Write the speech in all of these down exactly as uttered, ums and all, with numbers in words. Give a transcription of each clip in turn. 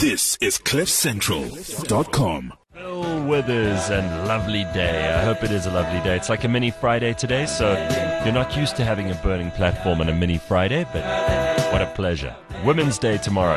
This is cliff central dot com. Bill Withers and lovely day. I hope it is a lovely day. It's like a mini Friday today, so you're not used to having a burning platform on a mini Friday, but what a pleasure. Women's Day tomorrow.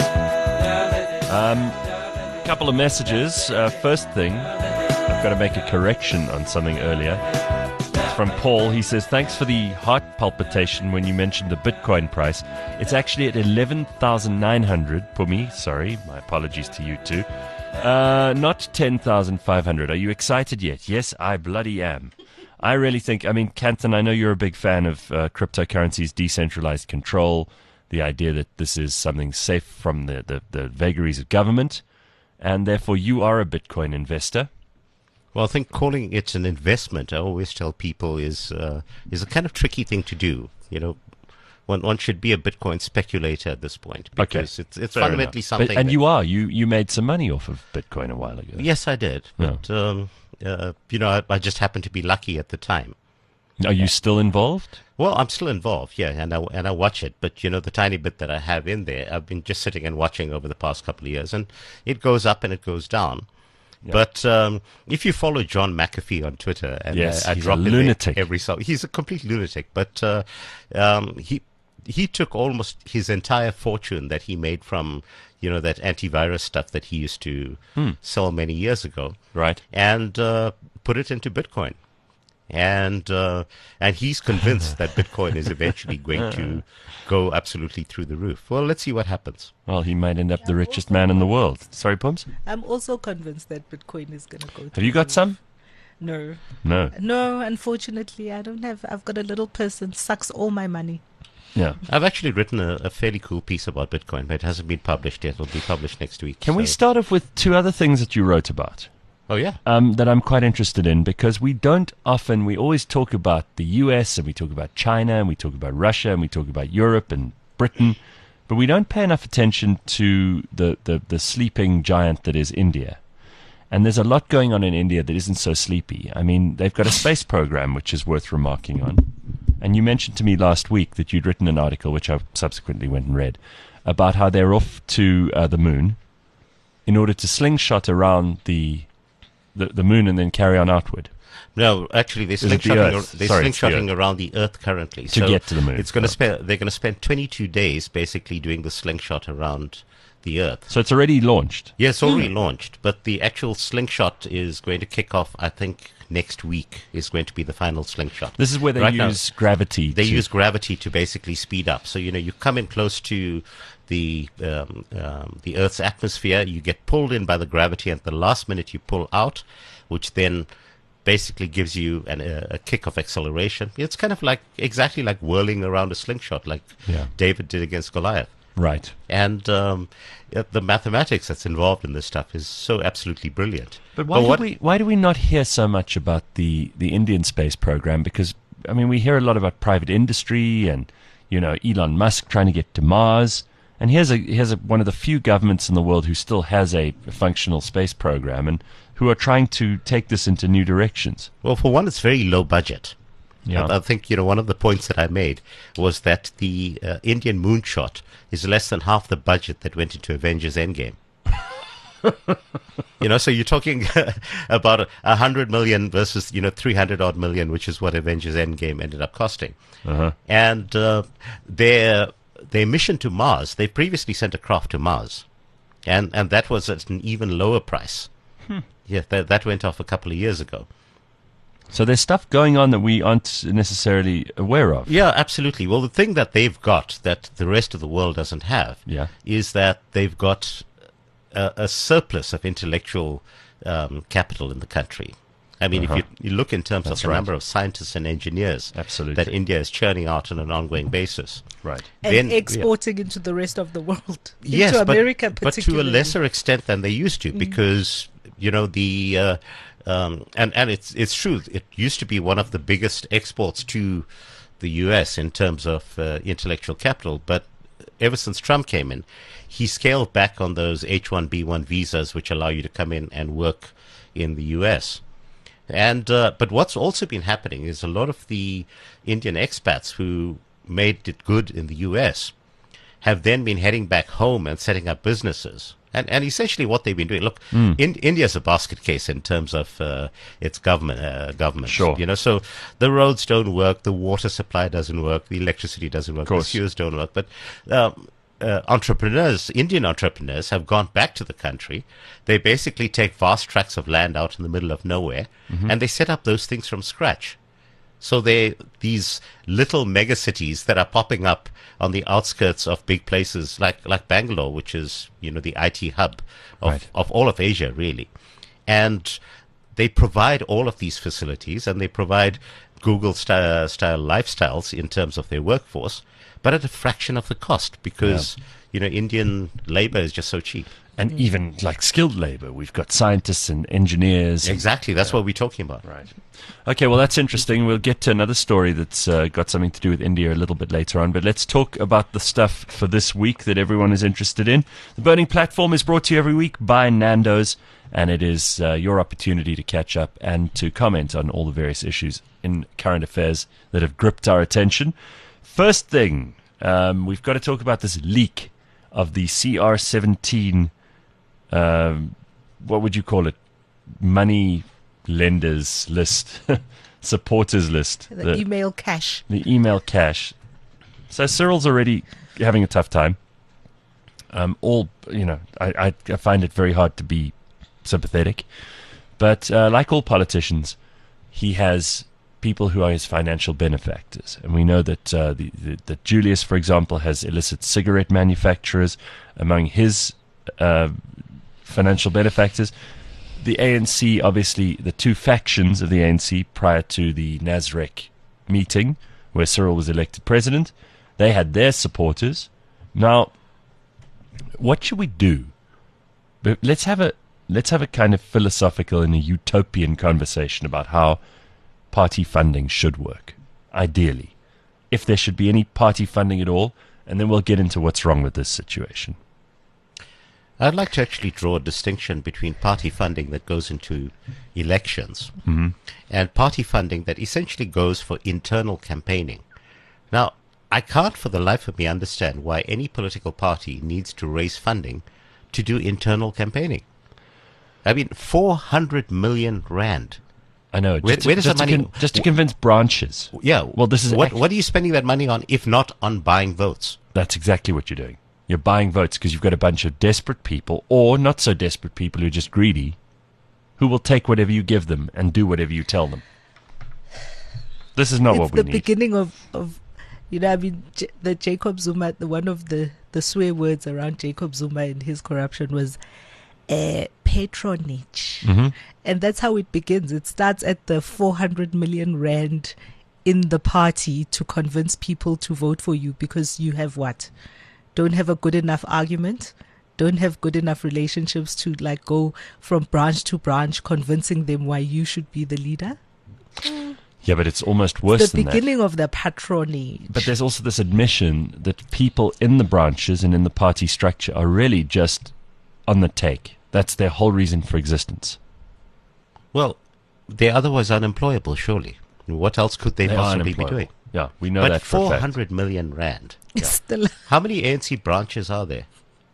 Um, couple of messages. Uh, first thing, I've got to make a correction on something earlier. It's from Paul. He says, thanks for the heart palpitation when you mentioned the Bitcoin price. It's actually at eleven thousand nine hundred for me. Sorry, my apologies to you too. Uh, not ten thousand five hundred. Are you excited yet? Yes, I bloody am. I really think, I mean, Canton, I know you're a big fan of uh, cryptocurrencies, decentralized control, the idea that this is something safe from the, the, the vagaries of government, and therefore you are a Bitcoin investor. Well, I think calling it an investment, I always tell people, is uh, is a kind of tricky thing to do. You know, one one should be a Bitcoin speculator at this point, because Okay. it's it's Fair fundamentally enough. something. But, and that- you are. You you made some money off of Bitcoin a while ago. Yes, I did. Yeah. But um, uh, you know, I, I just happened to be lucky at the time. Are you still involved? Well, I'm still involved, yeah, and I and I watch it. But you know, the tiny bit that I have in there, I've been just sitting and watching over the past couple of years, and it goes up and it goes down. Yeah. But um, if you follow John McAfee on Twitter, and Yes, uh, I he's drop a in there lunatic. every so he's a complete lunatic. But uh, um, he he took almost his entire fortune that he made from you know that antivirus stuff that he used to Hmm. sell many years ago, Right. and uh, put it into Bitcoin. And uh, and he's convinced that Bitcoin is eventually going to go absolutely through the roof. Well, let's see what happens. Well, he might end up the richest man in the world. Sorry, Pums? I'm also convinced that Bitcoin is going to go. Have you got some? No, No. no. Unfortunately, I don't have. I've got a little person sucks all my money. Yeah. I've actually written a, a fairly cool piece about Bitcoin, but it hasn't been published yet. It'll be published next week. Can we so- start off with two other things that you wrote about? Oh, yeah. Um, that I'm quite interested in, because we don't often, we always talk about the U S and we talk about China and we talk about Russia and we talk about Europe and Britain, but we don't pay enough attention to the, the, the sleeping giant that is India. And there's a lot going on in India that isn't so sleepy. I mean, they've got a space program which is worth remarking on. And you mentioned to me last week that you'd written an article, which I subsequently went and read, about how they're off to uh, the moon in order to slingshot around the The, the moon and then carry on outward. No, actually, they're Is it the slingshotting, Earth? ar- they're Sorry, it's the slingshotting Earth. around the Earth currently. To so get to the moon. It's going to Oh. spend. They're going to spend twenty-two days basically doing the slingshot around the Earth. So it's already launched. Yeah, it's already launched, but the actual slingshot is going to kick off, I think, next week is going to be the final slingshot. This is where they Right now, use gravity. They to, use gravity to basically speed up. So, you know, you come in close to the um, um, the Earth's atmosphere, you get pulled in by the gravity, and at the last minute you pull out, which then basically gives you an, a, a kick of acceleration. It's kind of like, exactly like whirling around a slingshot, like Yeah. David did against Goliath. Right. And um, uh, the mathematics that's involved in this stuff is so absolutely brilliant. But why what, do we why do we not hear so much about the, the Indian space program? Because I mean, we hear a lot about private industry and you know Elon Musk trying to get to Mars. And here's a here's a, one of the few governments in the world who still has a functional space program and who are trying to take this into new directions. Well, for one, it's very low budget. Yeah. I, I think, you know, one of the points that I made was that the uh, Indian moonshot is less than half the budget that went into Avengers Endgame. You know, so you're talking about a, a hundred million versus, you know, three hundred odd million, which is what Avengers Endgame ended up costing. Uh-huh. And uh, their their mission to Mars, they previously sent a craft to Mars, and and that was at an even lower price. Hmm. Yeah, that that went off a couple of years ago. So there's stuff going on that we aren't necessarily aware of. Yeah, absolutely. Well, the thing that they've got that the rest of the world doesn't have Yeah. is that they've got a, a surplus of intellectual um, capital in the country. I mean, Uh-huh. if you, you look in terms That's of the right. number of scientists and engineers Absolutely. that India is churning out on an ongoing basis. Right. And Then- exporting into the rest of the world, Yes, into but, America but to a particularly. lesser extent than they used to, because you know the uh, um, and and it's it's true. It used to be one of the biggest exports to the U S in terms of uh, intellectual capital, but ever since Trump came in, he scaled back on those H one B one visas, which allow you to come in and work in the U S. And uh, but what's also been happening is a lot of the Indian expats who made it good in the U S have then been heading back home and setting up businesses. And, and essentially what they've been doing, look, mm. in, India's a basket case in terms of uh, its government. Uh, government, sure. You know, so the roads don't work, the water supply doesn't work, the electricity doesn't work, the sewers don't work. But um, uh, entrepreneurs, Indian entrepreneurs, have gone back to the country. They basically take vast tracts of land out in the middle of nowhere, mm-hmm. and they set up those things from scratch. So they these little mega cities that are popping up on the outskirts of big places like, like Bangalore, which is, you know, the I T hub of, right. of all of Asia, really. And they provide all of these facilities, and they provide Google style, style lifestyles in terms of their workforce, but at a fraction of the cost because, yeah. you know, Indian labor is just so cheap. And even like skilled labor, we've got scientists and engineers. Exactly, that's yeah. what we're talking about. Right. Okay, well, that's interesting. We'll get to another story that's uh, got something to do with India a little bit later on. But let's talk about the stuff for this week that everyone is interested in. The Burning Platform is brought to you every week by Nando's, and it is uh, your opportunity to catch up and to comment on all the various issues in current affairs that have gripped our attention. First thing, um, we've got to talk about this leak of the C R seventeen. Um, what would you call it? Money lenders list, supporters list. The, the email cache. The email cache. So Cyril's already having a tough time. Um, all, you know, I, I, I find it very hard to be sympathetic. But uh, like all politicians, he has people who are his financial benefactors. And we know that, uh, the, the, that Julius, for example, has illicit cigarette manufacturers among his uh, financial benefactors. The A N C, obviously, the two factions of the A N C prior to the Nasrec meeting where Cyril was elected president, they had their supporters. Now, what should we do? But let's have a let's have a kind of philosophical and a utopian conversation about how party funding should work, ideally, if there should be any party funding at all, and then we'll get into what's wrong with this situation. I'd like to actually draw a distinction between party funding that goes into elections mm-hmm. and party funding that essentially goes for internal campaigning. Now, I can't for the life of me understand why any political party needs to raise funding to do internal campaigning. I mean, four hundred million rand. I know. Where, just, where does just the to money... Con- just to convince branches. Yeah. Well, this is... What, act- what are you spending that money on if not on buying votes? That's exactly what you're doing. You're buying votes because you've got a bunch of desperate people, or not so desperate people who are just greedy, who will take whatever you give them and do whatever you tell them. This is not it's what we the need. beginning of, of, you know, I mean, J- the Jacob Zuma, the one of the, the swear words around Jacob Zuma and his corruption was uh, patronage. Mm-hmm. And that's how it begins. It starts at the four hundred million rand in the party to convince people to vote for you because you have what? Don't have a good enough argument, don't have good enough relationships to like go from branch to branch convincing them why you should be the leader. Yeah, but it's almost worse the than that. The beginning of the patronage. But there's also this admission that people in the branches and in the party structure are really just on the take. That's their whole reason for existence. Well, they're otherwise unemployable, surely. What else could they, they possibly be doing? Yeah, we know but that for a fact. four hundred million rand. It's still How many A N C branches are there?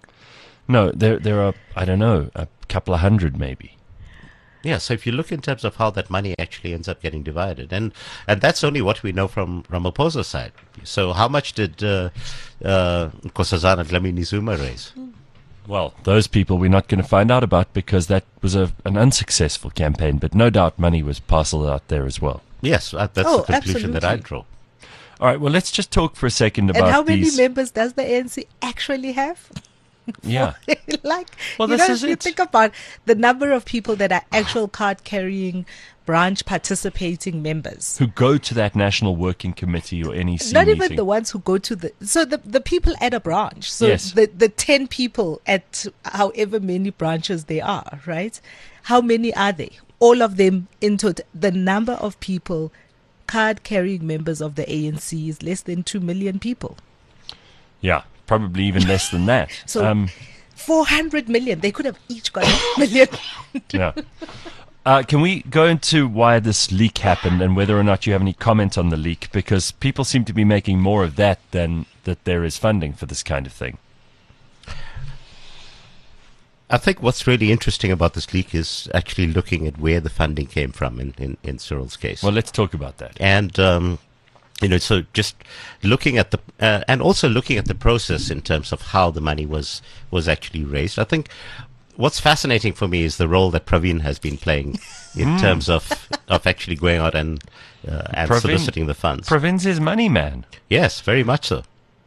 No, there there are, I don't know, a couple of hundred maybe. Yeah, so if you look in terms of how that money actually ends up getting divided, and and that's only what we know from Ramaphosa's side. So how much did uh, uh, Nkosazana Dlamini Zuma raise? Well, those people we're not going to find out about because that was a, an unsuccessful campaign, but no doubt money was parceled out there as well. Yes, uh, that's oh, the conclusion absolutely. that I draw. All right, well, let's just talk for a second about and how many these... members does the A N C actually have? Yeah. like, well, you this know, is if you it. think about the number of people that are actual card-carrying, branch participating members. Who go to that National Working Committee or N E C Not meeting. even the ones who go to the... So the, the people at a branch. So Yes. the, the ten people at however many branches they are, right? How many are they? All of them in total. The number of people... card-carrying members of the A N C is less than two million people. Yeah, probably even less than that. So um, four hundred million. They could have each got a million. yeah. Uh, can we go into why this leak happened and whether or not you have any comment on the leak? Because people seem to be making more of that than that there is funding for this kind of thing. I think what's really interesting about this leak is actually looking at where the funding came from in, in, in Cyril's case. Well, let's talk about that. And, um, you know, so just looking at the, uh, and also looking at the process in terms of how the money was, was actually raised. I think what's fascinating for me is the role that Pravin has been playing in mm. terms of, of actually going out and, uh, and Pravin, soliciting the funds. Pravin's his money man. Yes, very much so.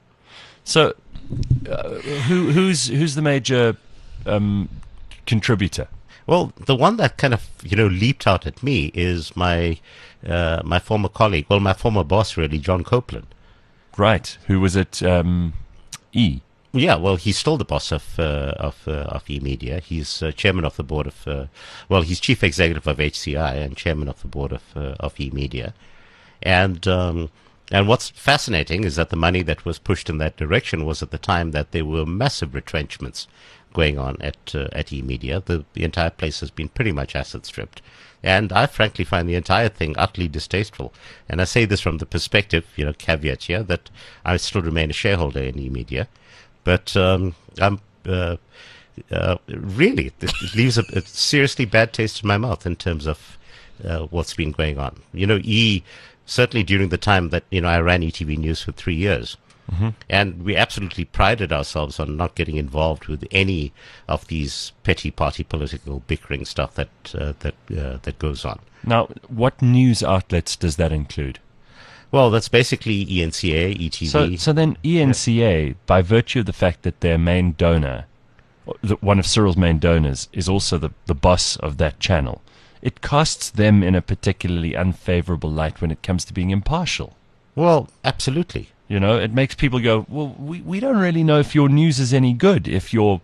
So, uh, who, who's, who's the major Um, contributor? Well, the one that kind of, you know, leaped out at me is my uh, my former colleague, well, my former boss, really, John Copeland. Right, who was at um, E. Yeah, well, he's still the boss of uh, of uh, of E Media. He's uh, chairman of the board of, uh, well, he's chief executive of H C I and chairman of the board of uh, of E Media. And um, and what's fascinating is that the money that was pushed in that direction was at the time that there were massive retrenchments going on at uh, at E Media. The, the entire place has been pretty much asset stripped, and I frankly find the entire thing utterly distasteful. And I say this from the perspective, you know, caveat here, that I still remain a shareholder in E Media, but um, I'm uh, uh, really it leaves a, a seriously bad taste in my mouth in terms of uh, what's been going on. You know, E certainly during the time that you know I ran E T V News for three years. Mm-hmm. And we absolutely prided ourselves on not getting involved with any of these petty party political bickering stuff that uh, that uh, that goes on. Now, what news outlets does that include? Well, that's basically E N C A, E T V. So, so then E N C A, yeah. by virtue of the fact that their main donor, one of Cyril's main donors, is also the, the boss of that channel, it casts them in a particularly unfavorable light when it comes to being impartial. Well, absolutely. You know, it makes people go, well, we, we don't really know if your news is any good if you're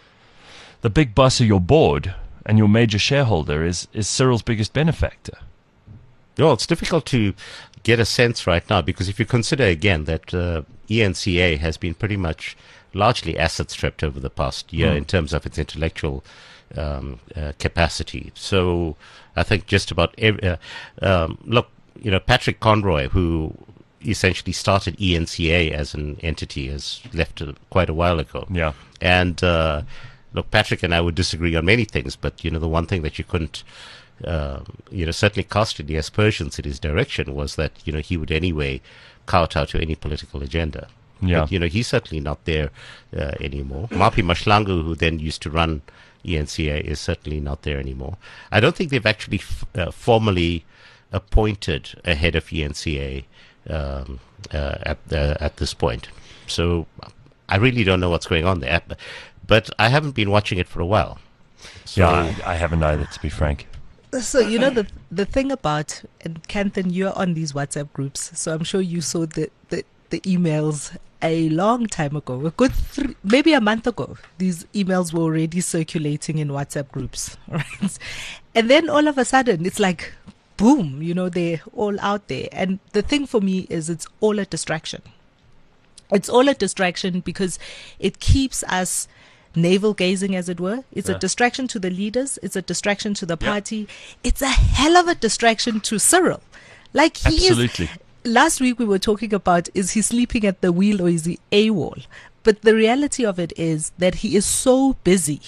the big boss of your board and your major shareholder is, is Cyril's biggest benefactor. Well, it's difficult to get a sense right now because if you consider again that uh, E N C A has been pretty much largely asset stripped over the past year mm. in terms of its intellectual um, uh, capacity. So I think just about every, uh, um, look, you know, Patrick Conroy, who essentially started E N C A as an entity, has left uh, quite a while ago. Yeah. And uh, look, Patrick and I would disagree on many things, but you know, the one thing that you couldn't, uh, you know, certainly cast any aspersions in his direction was that you know he would anyway kowtow to any political agenda. Yeah. But, you know, he's certainly not there uh, anymore. Mapi Mashlangu, who then used to run E N C A, is certainly not there anymore. I don't think they've actually f- uh, formally appointed a head of E N C A. Um, uh, at uh, at this point, so I really don't know what's going on there. But I haven't been watching it for a while. So yeah, I, I haven't either, to be frank. So you know the the thing about, and Kanthan, you're on these WhatsApp groups, so I'm sure you saw the the, the emails a long time ago, a good three, maybe a month ago. These emails were already circulating in WhatsApp groups, right? And then all of a sudden, it's like, boom, you know, they're all out there. And the thing for me is it's all a distraction. It's all a distraction because it keeps us navel gazing, as it were. It's yeah. a distraction to the leaders. It's a distraction to the party. Yep. It's a hell of a distraction to Cyril. Like he Absolutely. is. Last week we were talking about, is he sleeping at the wheel or is he AWOL? But the reality of it is that he is so busy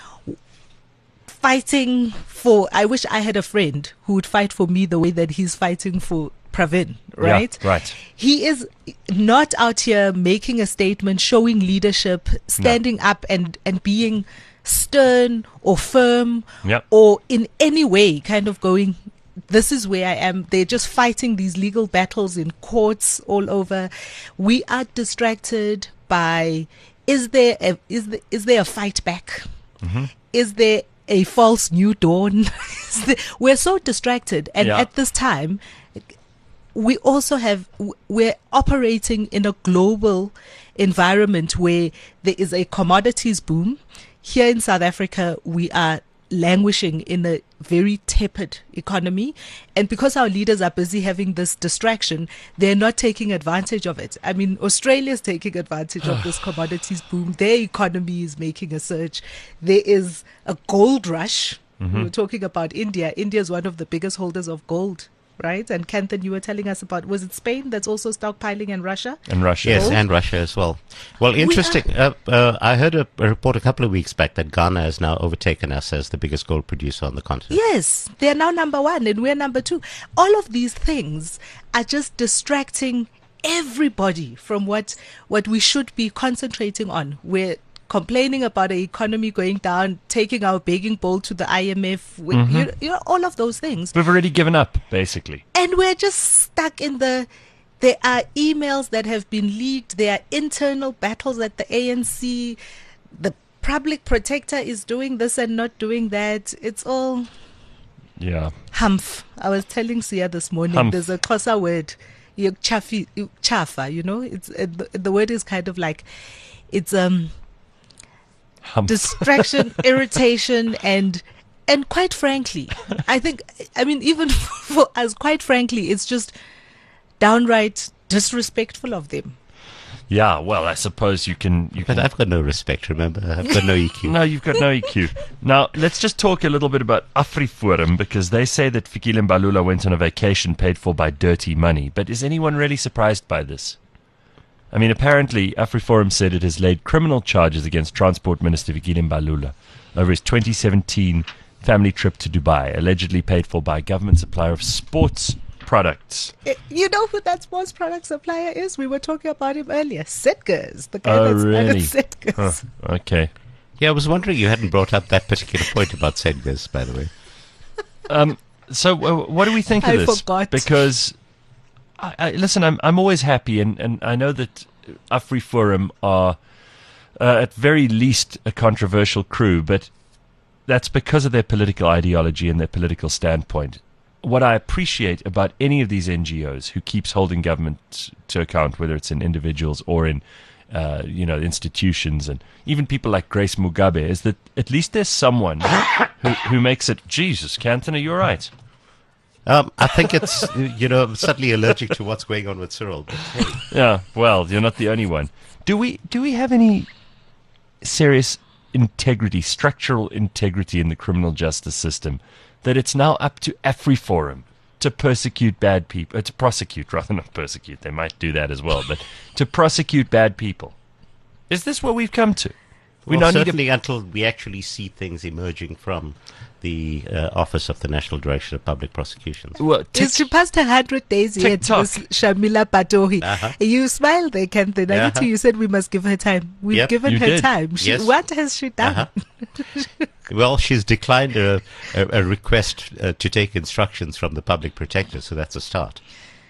fighting for, I wish I had a friend who would fight for me the way that he's fighting for Pravin, right? Yeah, right. He is not out here making a statement, showing leadership, standing no. up and, and being stern or firm yep. or in any way kind of going, this is where I am. They're just fighting these legal battles in courts all over. We are distracted by, is there a, is there, is there a fight back? Mm-hmm. Is there a false new dawn? We're so distracted, and yeah. at this time we also have we're operating in a global environment where there is a commodities boom. Here in South Africa we are languishing in a very tepid economy, and because our leaders are busy having this distraction, they're not taking advantage of it. I mean, Australia's taking advantage of this commodities boom. Their economy is making a surge. There is a gold rush, Mm-hmm. We were talking about India. India is one of the biggest holders of gold, right? And Kanthan, you were telling us about, was it Spain that's also stockpiling, and Russia? And Russia. Yes, Gold? and Russia as well. Well, interesting. Uh, uh, I heard a, a report a couple of weeks back that Ghana has now overtaken us as the biggest gold producer on the continent. Yes, they're now number one and we're number two. All of these things are just distracting everybody from what what we should be concentrating on. We're complaining about the economy going down, taking our begging bowl to the I M F, with, Mm-hmm. you, you know, all of those things. We've already given up, basically. And we're just stuck in the, there are emails that have been leaked, there are internal battles at the A N C, the public protector is doing this and not doing that. It's all Yeah. humph. I was telling Sia this morning, Humph. there's a Xhosa word, yokchafi- chafa, you know, it's uh, the, the word is kind of like, it's um Hump. distraction, irritation, and and quite frankly, I think, I mean, even for us, quite frankly, it's just downright disrespectful of them. Yeah, well, I suppose you can... You But can I've got no respect, remember? I've got no E Q. No, you've got no E Q. Now, let's just talk a little bit about AfriForum, because they say that Fikile Mbalula went on a vacation paid for by dirty money. But is anyone really surprised by this? I mean, apparently, AfriForum said it has laid criminal charges against Transport Minister Fikile Mbalula over his twenty seventeen family trip to Dubai, allegedly paid for by a government supplier of sports products. Eh, You know who that sports product supplier is? We were talking about him earlier. Setgers, the guy Oh, that's really? Setgers. Huh, okay. Yeah, I was wondering you hadn't brought up that particular point about Sedgers, by the way. Um, so, uh, what do we think of I this? forgot. Because, I, I, listen, I'm I'm always happy, and, and I know that AfriForum are uh, at very least a controversial crew, but that's because of their political ideology and their political standpoint. What I appreciate about any of these N G Os who keeps holding government to account, whether it's in individuals or in uh, you know institutions, and even people like Grace Mugabe, is that at least there's someone who, who makes it. Jesus, Kanthan, are you all right? Um, I think it's, you know, I'm suddenly allergic to what's going on with Cyril. But hey, Yeah, well, you're not the only one. Do we do we have any serious integrity, structural integrity in the criminal justice system, that it's now up to AfriForum to persecute bad people, uh, to prosecute, rather not persecute, they might do that as well, but to prosecute bad people? Is this what we've come to? We well, now need certainly until we actually see things emerging from the uh, Office of the National Director of Public Prosecutions. a... Well, Is she past her hundred days yet, TikTok. Miss Shamila Patohi? Uh-huh. You smiled there, Kanthan. I Uh-huh. you said we must give her time. We've Yep, given you her did. time. She, Yes. What has she done? Uh-huh. Well, she's declined a, a, a request uh, to take instructions from the public protector, so that's a start.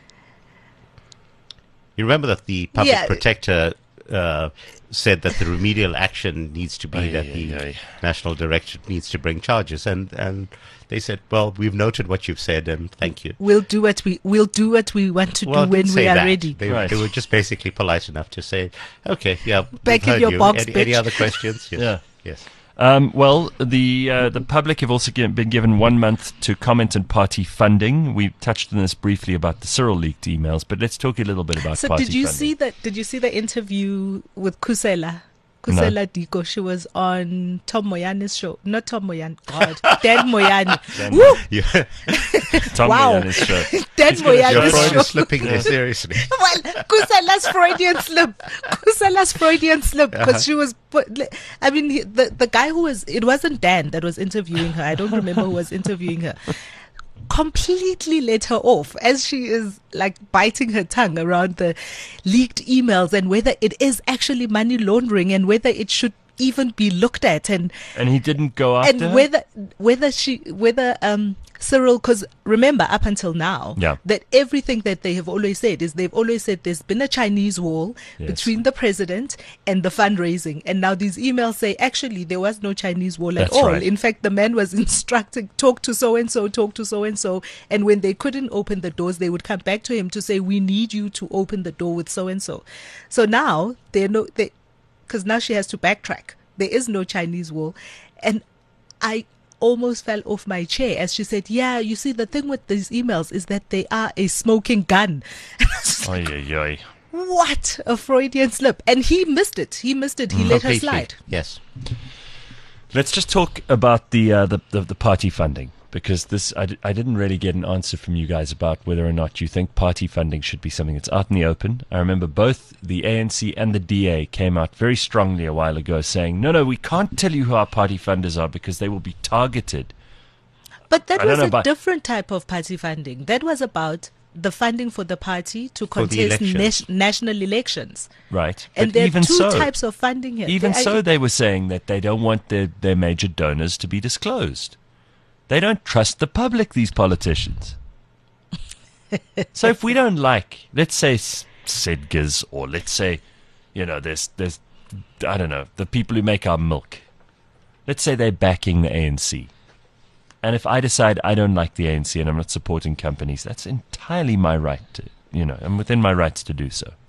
You remember that the public Yeah. protector uh, said that the remedial action needs to be Aye, that aye, the aye. national director needs to bring charges, and, and they said, well, we've noted what you've said, and thank you. We'll do what we we'll do what we want to Well, do when didn't we say are that. ready. They, Right. they were just basically polite enough to say, okay, yeah, Back we've in heard your you. box, any, any bitch. other questions? Yes. Yeah. Yes. Um, well, the uh, the public have also gi- been given one month to comment on party funding. We touched on this briefly about the Cyril leaked emails, but let's talk a little bit about So party did you funding. see that? Did you see the interview with Kusela? Kusela Diko. She was on Tom Moyane's show. Not Tom Moyane. God, Dan Moyane. Woo! Yeah. Tom Wow. Moyane's show. Dan He's gonna Your Moyane's Freud show. is slipping there, seriously. Well, Kusela's Freudian slip. Kusela's Freudian slip because Uh-huh. she was. Put, I mean, he- the the guy who was. It wasn't Dan that was interviewing her. I don't remember who was interviewing her. Completely let her off as she is like biting her tongue around the leaked emails and whether it is actually money laundering and whether it should even be looked at and And he didn't go after and her? whether whether she whether um Cyril, because remember up until now Yeah. that everything that they have always said is they've always said there's been a Chinese wall Yes. between the president and the fundraising, and now these emails say actually there was no Chinese wall at That's all. right. In fact, the man was instructing talk to so and so, talk to so and so, and when they couldn't open the doors, they would come back to him to say we need you to open the door with so and so. So now they know they because now she has to backtrack. There is no Chinese wall, and I almost fell off my chair as she said, yeah, you see, the thing with these emails is that they are a smoking gun. Oy, oy, oy. What a Freudian slip. And he missed it. He missed it. He let her Completely. slide. Yes. Let's just talk about the, uh, the, the the party funding, because this I, d- I didn't really get an answer from you guys about whether or not you think party funding should be something that's out in the open. I remember both the A N C and the D A came out very strongly a while ago saying, no, no, we can't tell you who our party funders are because they will be targeted. But that I don't was know a about- different type of party funding. That was about the funding for the party to For the contest elections. nas- national elections. Right. And But there are even two so, types of funding here. Even They- so, they were saying that they don't want their, their major donors to be disclosed. They don't trust the public, these politicians. So if we don't like, let's say S- Sedgers, or let's say, you know, there's, there's, I don't know, the people who make our milk. Let's say they're backing the A N C. And if I decide I don't like the A N C and I'm not supporting companies, that's entirely my right to, you know, I'm within my rights to do so.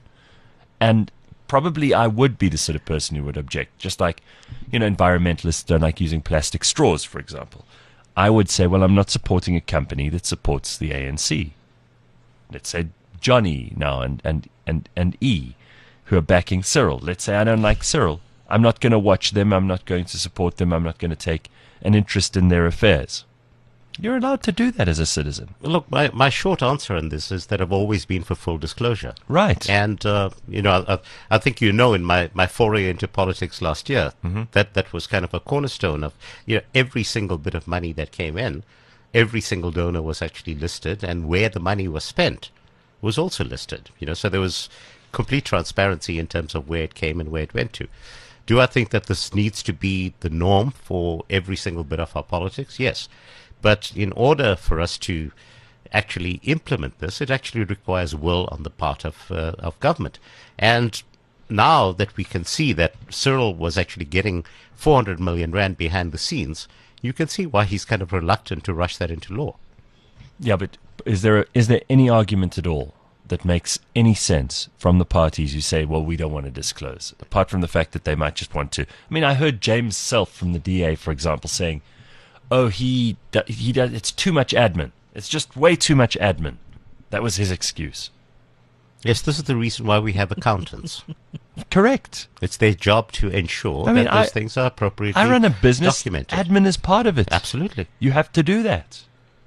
And probably I would be the sort of person who would object, just like, you know, environmentalists don't like using plastic straws, for example. I would say, well, I'm not supporting a company that supports the A N C. Let's say Johnny now and, and, and, and E, who are backing Cyril. Let's say I don't like Cyril. I'm not going to watch them. I'm not going to support them. I'm not going to take an interest in their affairs. You're allowed to do that as a citizen. Look, my, my short answer on this is that I've always been for full disclosure. Right. And, uh, you know, I, I think you know in my, my foray into politics last year, Mm-hmm. that, that was kind of a cornerstone of, you know, every single bit of money that came in, every single donor was actually listed, and where the money was spent was also listed. You know, so there was complete transparency in terms of where it came and where it went to. Do I think that this needs to be the norm for every single bit of our politics? Yes. But in order for us to actually implement this, it actually requires will on the part of uh, of government. And now that we can see that Cyril was actually getting four hundred million rand behind the scenes, you can see why he's kind of reluctant to rush that into law. Yeah, but is there a, is there any argument at all that makes any sense from the parties who say, well, we don't want to disclose, apart from the fact that they might just want to? I mean, I heard James Self from the D A, for example, saying, oh, he, do- he does, it's too much admin. It's just way too much admin. That was his excuse. Yes, this is the reason why we have accountants. Correct. It's their job to ensure I mean, that those I- things are appropriately I run a business. documented. Admin is part of it. Absolutely. You have to do that.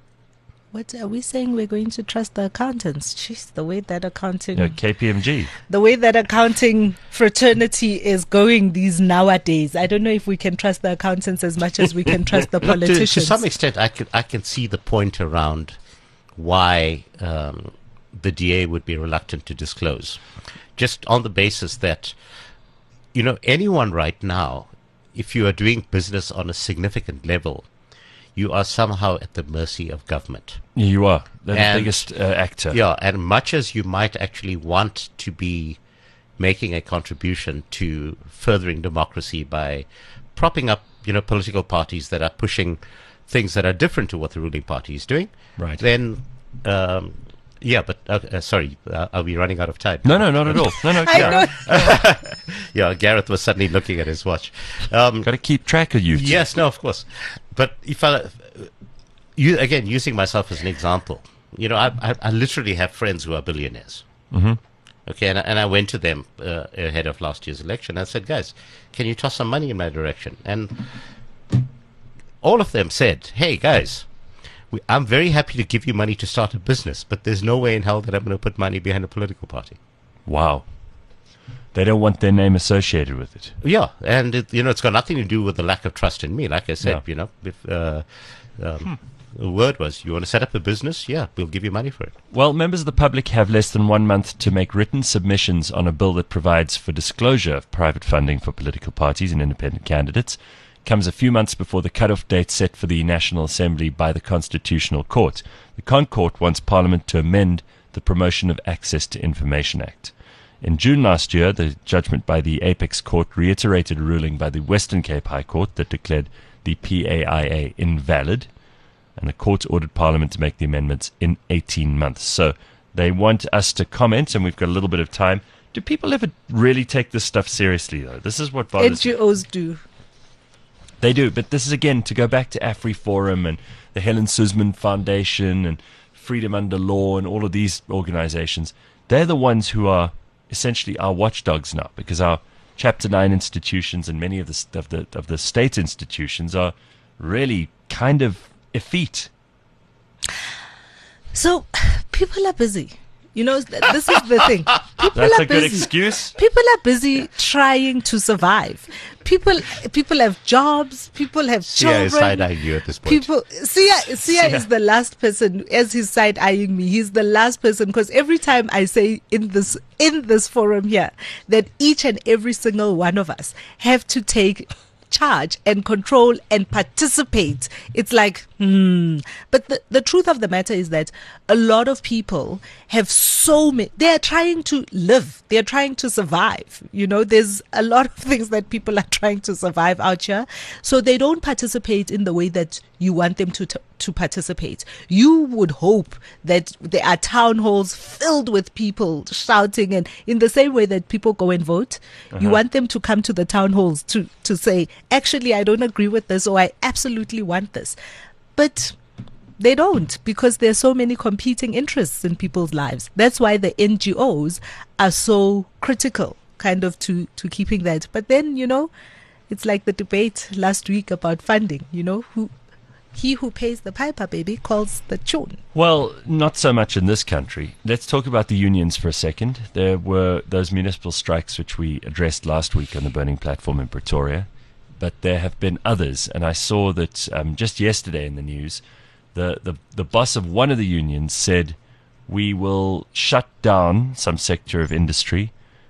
What are we saying? We're going to trust the accountants? Jeez, the way that accounting, You know, K P M G. the way that accounting fraternity is going these nowadays. I don't know if we can trust the accountants as much as we can trust the Look, to, politicians. to some extent, I can I can see the point around why um, the D A would be reluctant to disclose, just on the basis that, you know, anyone right now, if you are doing business on a significant level, you are somehow at the mercy of government. You are. They're And- the biggest uh, actor. Yeah, and much as you might actually want to be making a contribution to furthering democracy by propping up, you know, political parties that are pushing things that are different to what the ruling party is doing, Right. then, um, yeah, but, uh, uh, sorry, uh, are we running out of time? No, no, not at all. No, no. I yeah. know. Yeah, Gareth was suddenly looking at his watch. Um, Got to keep track of you. two. Yes, no, of course. But if I, you again, using myself as an example, you know, I, I, I literally have friends who are billionaires. Mm-hmm. Okay, and, I- and I went to them uh, ahead of last year's election. I said, guys, can you toss some money in my direction? And all of them said, hey, guys, we, I'm very happy to give you money to start a business, but there's no way in hell that I'm going to put money behind a political party. Wow. They don't want their name associated with it. Yeah, and it, you know, it's got nothing to do with the lack of trust in me. Like I said, Yeah. you know, if uh, um, the word was, you want to set up a business? Yeah, we'll give you money for it. Well, members of the public have less than one month to make written submissions on a bill that provides for disclosure of private funding for political parties and independent candidates. Comes a few months before the cut-off date set for the National Assembly by the Constitutional Court. The Con Court wants Parliament to amend the Promotion of Access to Information Act. In June last year, the judgment by the Apex Court reiterated a ruling by the Western Cape High Court that declared the P A I A invalid, and the court ordered Parliament to make the amendments in eighteen months. So they want us to comment, and we've got a little bit of time. Do people ever really take this stuff seriously, though? This is what bothers N G Os do. They do, but this is, again, to go back to AfriForum and the Helen Suzman Foundation and Freedom Under Law and all of these organizations. They're the ones who are essentially our watchdogs now, because our Chapter nine institutions and many of the of the of the state institutions are really kind of effete. So people are busy. You know, th- this is the thing. People That's are a good busy. excuse. People are busy trying to survive. People, people have jobs. People have Sia children. is side-eyeing you at this point. People, Sia, Sia Sia. is the last person. As he's side eyeing me, he's the last person, because every time I say in this in this forum here that each and every single one of us have to take charge and control and participate, it's like hmm. But the, the truth of the matter is that a lot of people have so many, they are trying to live, they're trying to survive. You know, there's a lot of things that people are trying to survive out here, so they don't participate in the way that you want them to t- to participate. You would hope that there are town halls filled with people shouting, and in the same way that people go and vote, you want them to come to the town halls to to say, actually, I don't agree with this, or I absolutely want this. But they don't, because there's so many competing interests in people's lives. That's why the N G Os are so critical, kind of, to, to keeping that. But then, you know, it's like the debate last week about funding, you know, who he who pays the piper, baby, calls the tune. Well, not so much in this country. Let's talk about the unions for a second. There were those municipal strikes which we addressed last week on the Burning Platform in Pretoria, but there have been others, and I saw that um, just yesterday in the news, the, the, the boss of one of the unions said, we will shut down some sector of industry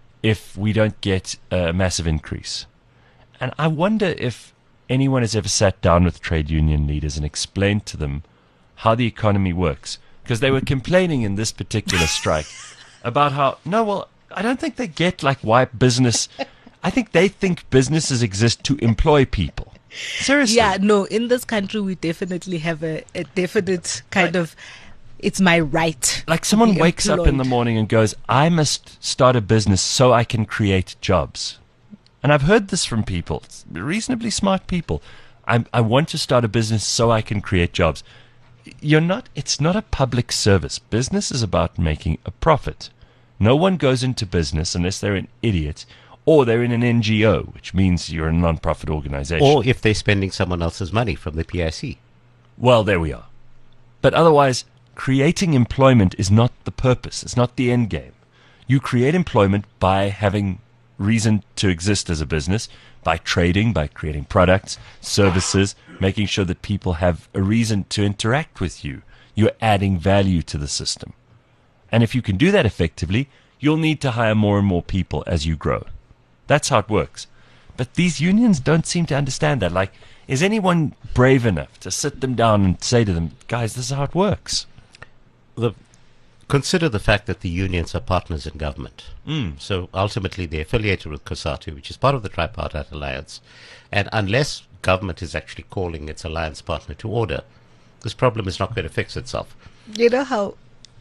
if we don't get a massive increase. And I wonder if anyone has ever sat down with trade union leaders and explained to them how the economy works. Because they were complaining in this particular strike about how, no, well, I don't think they get like why business, I think they think businesses exist to employ people. Seriously. Yeah, no, in this country, we definitely have a, a definite kind of, it's my right. Like to someone be wakes up in the employed. morning and goes, I must start a business so I can create jobs. And I've heard this from people, reasonably smart people. I, I want to start a business so I can create jobs. You're not, it's not a public service. Business is about making a profit. No one goes into business unless they're an idiot or they're in an N G O, which means you're a non-profit organization. Or if they're spending someone else's money from the P I C. Well, there we are. But otherwise, creating employment is not the purpose. It's not the end game. You create employment by having reason to exist as a business, by trading, by creating products, services, making sure that people have a reason to interact with you. You're adding value to the system. And if you can do that effectively, you'll need to hire more and more people as you grow. That's how it works. But these unions don't seem to understand that. Like, is anyone brave enough to sit them down and say to them, guys, this is how it works? The, consider the fact that the unions are partners in government. Mm. So ultimately they're affiliated with COSATU, which is part of the Tripartite Alliance. And unless government is actually calling its alliance partner to order, this problem is not going to fix itself. You know how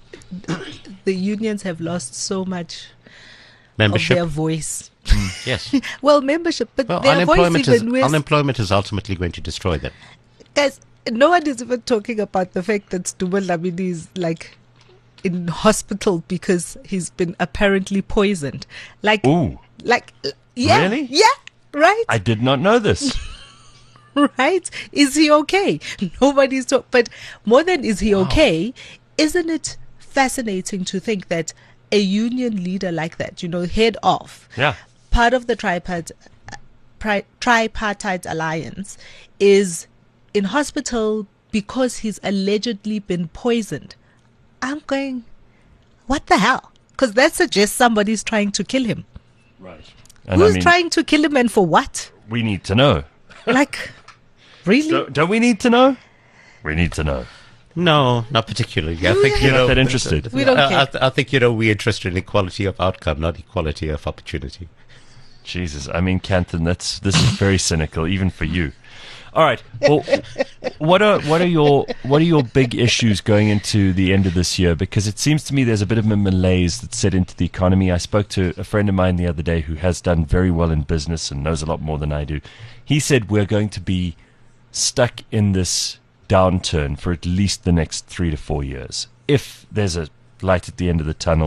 the unions have lost so much Membership, of their voice. yes. Well, membership, but Well, their voice unemployment is, even with unemployment is ultimately going to destroy them. guys. No one is even talking about the fact that Stubel Lamini is like in hospital because he's been apparently poisoned. Like, Ooh, like, yeah, Really? yeah, right, I did not know this. right. Is he okay? Nobody's talking. But more than is he okay, isn't it fascinating to think that a union leader like that, you know, head off, Yeah. part of the tripart, pri- tripartite alliance, is in hospital because he's allegedly been poisoned. I'm going, what the hell? Because that suggests somebody's trying to kill him. Right. And Who's I mean, trying to kill him and for what? we need to know. Like, really? Don't, don't we need to know? We need to know. No, not particularly. I think you You're not know that interested. We don't I, care. I, th- I think you know we're interested in equality of outcome, not equality of opportunity. Jesus, I mean, Canton, that's this is very cynical, even for you. All right. Well, what are what are your what are your big issues going into the end of this year? Because it seems to me there's a bit of a malaise that's set into the economy. I spoke to a friend of mine the other day who has done very well in business and knows a lot more than I do. He said we're going to be stuck in this downturn for at least the next three to four years. If there's a light at the end of the tunnel,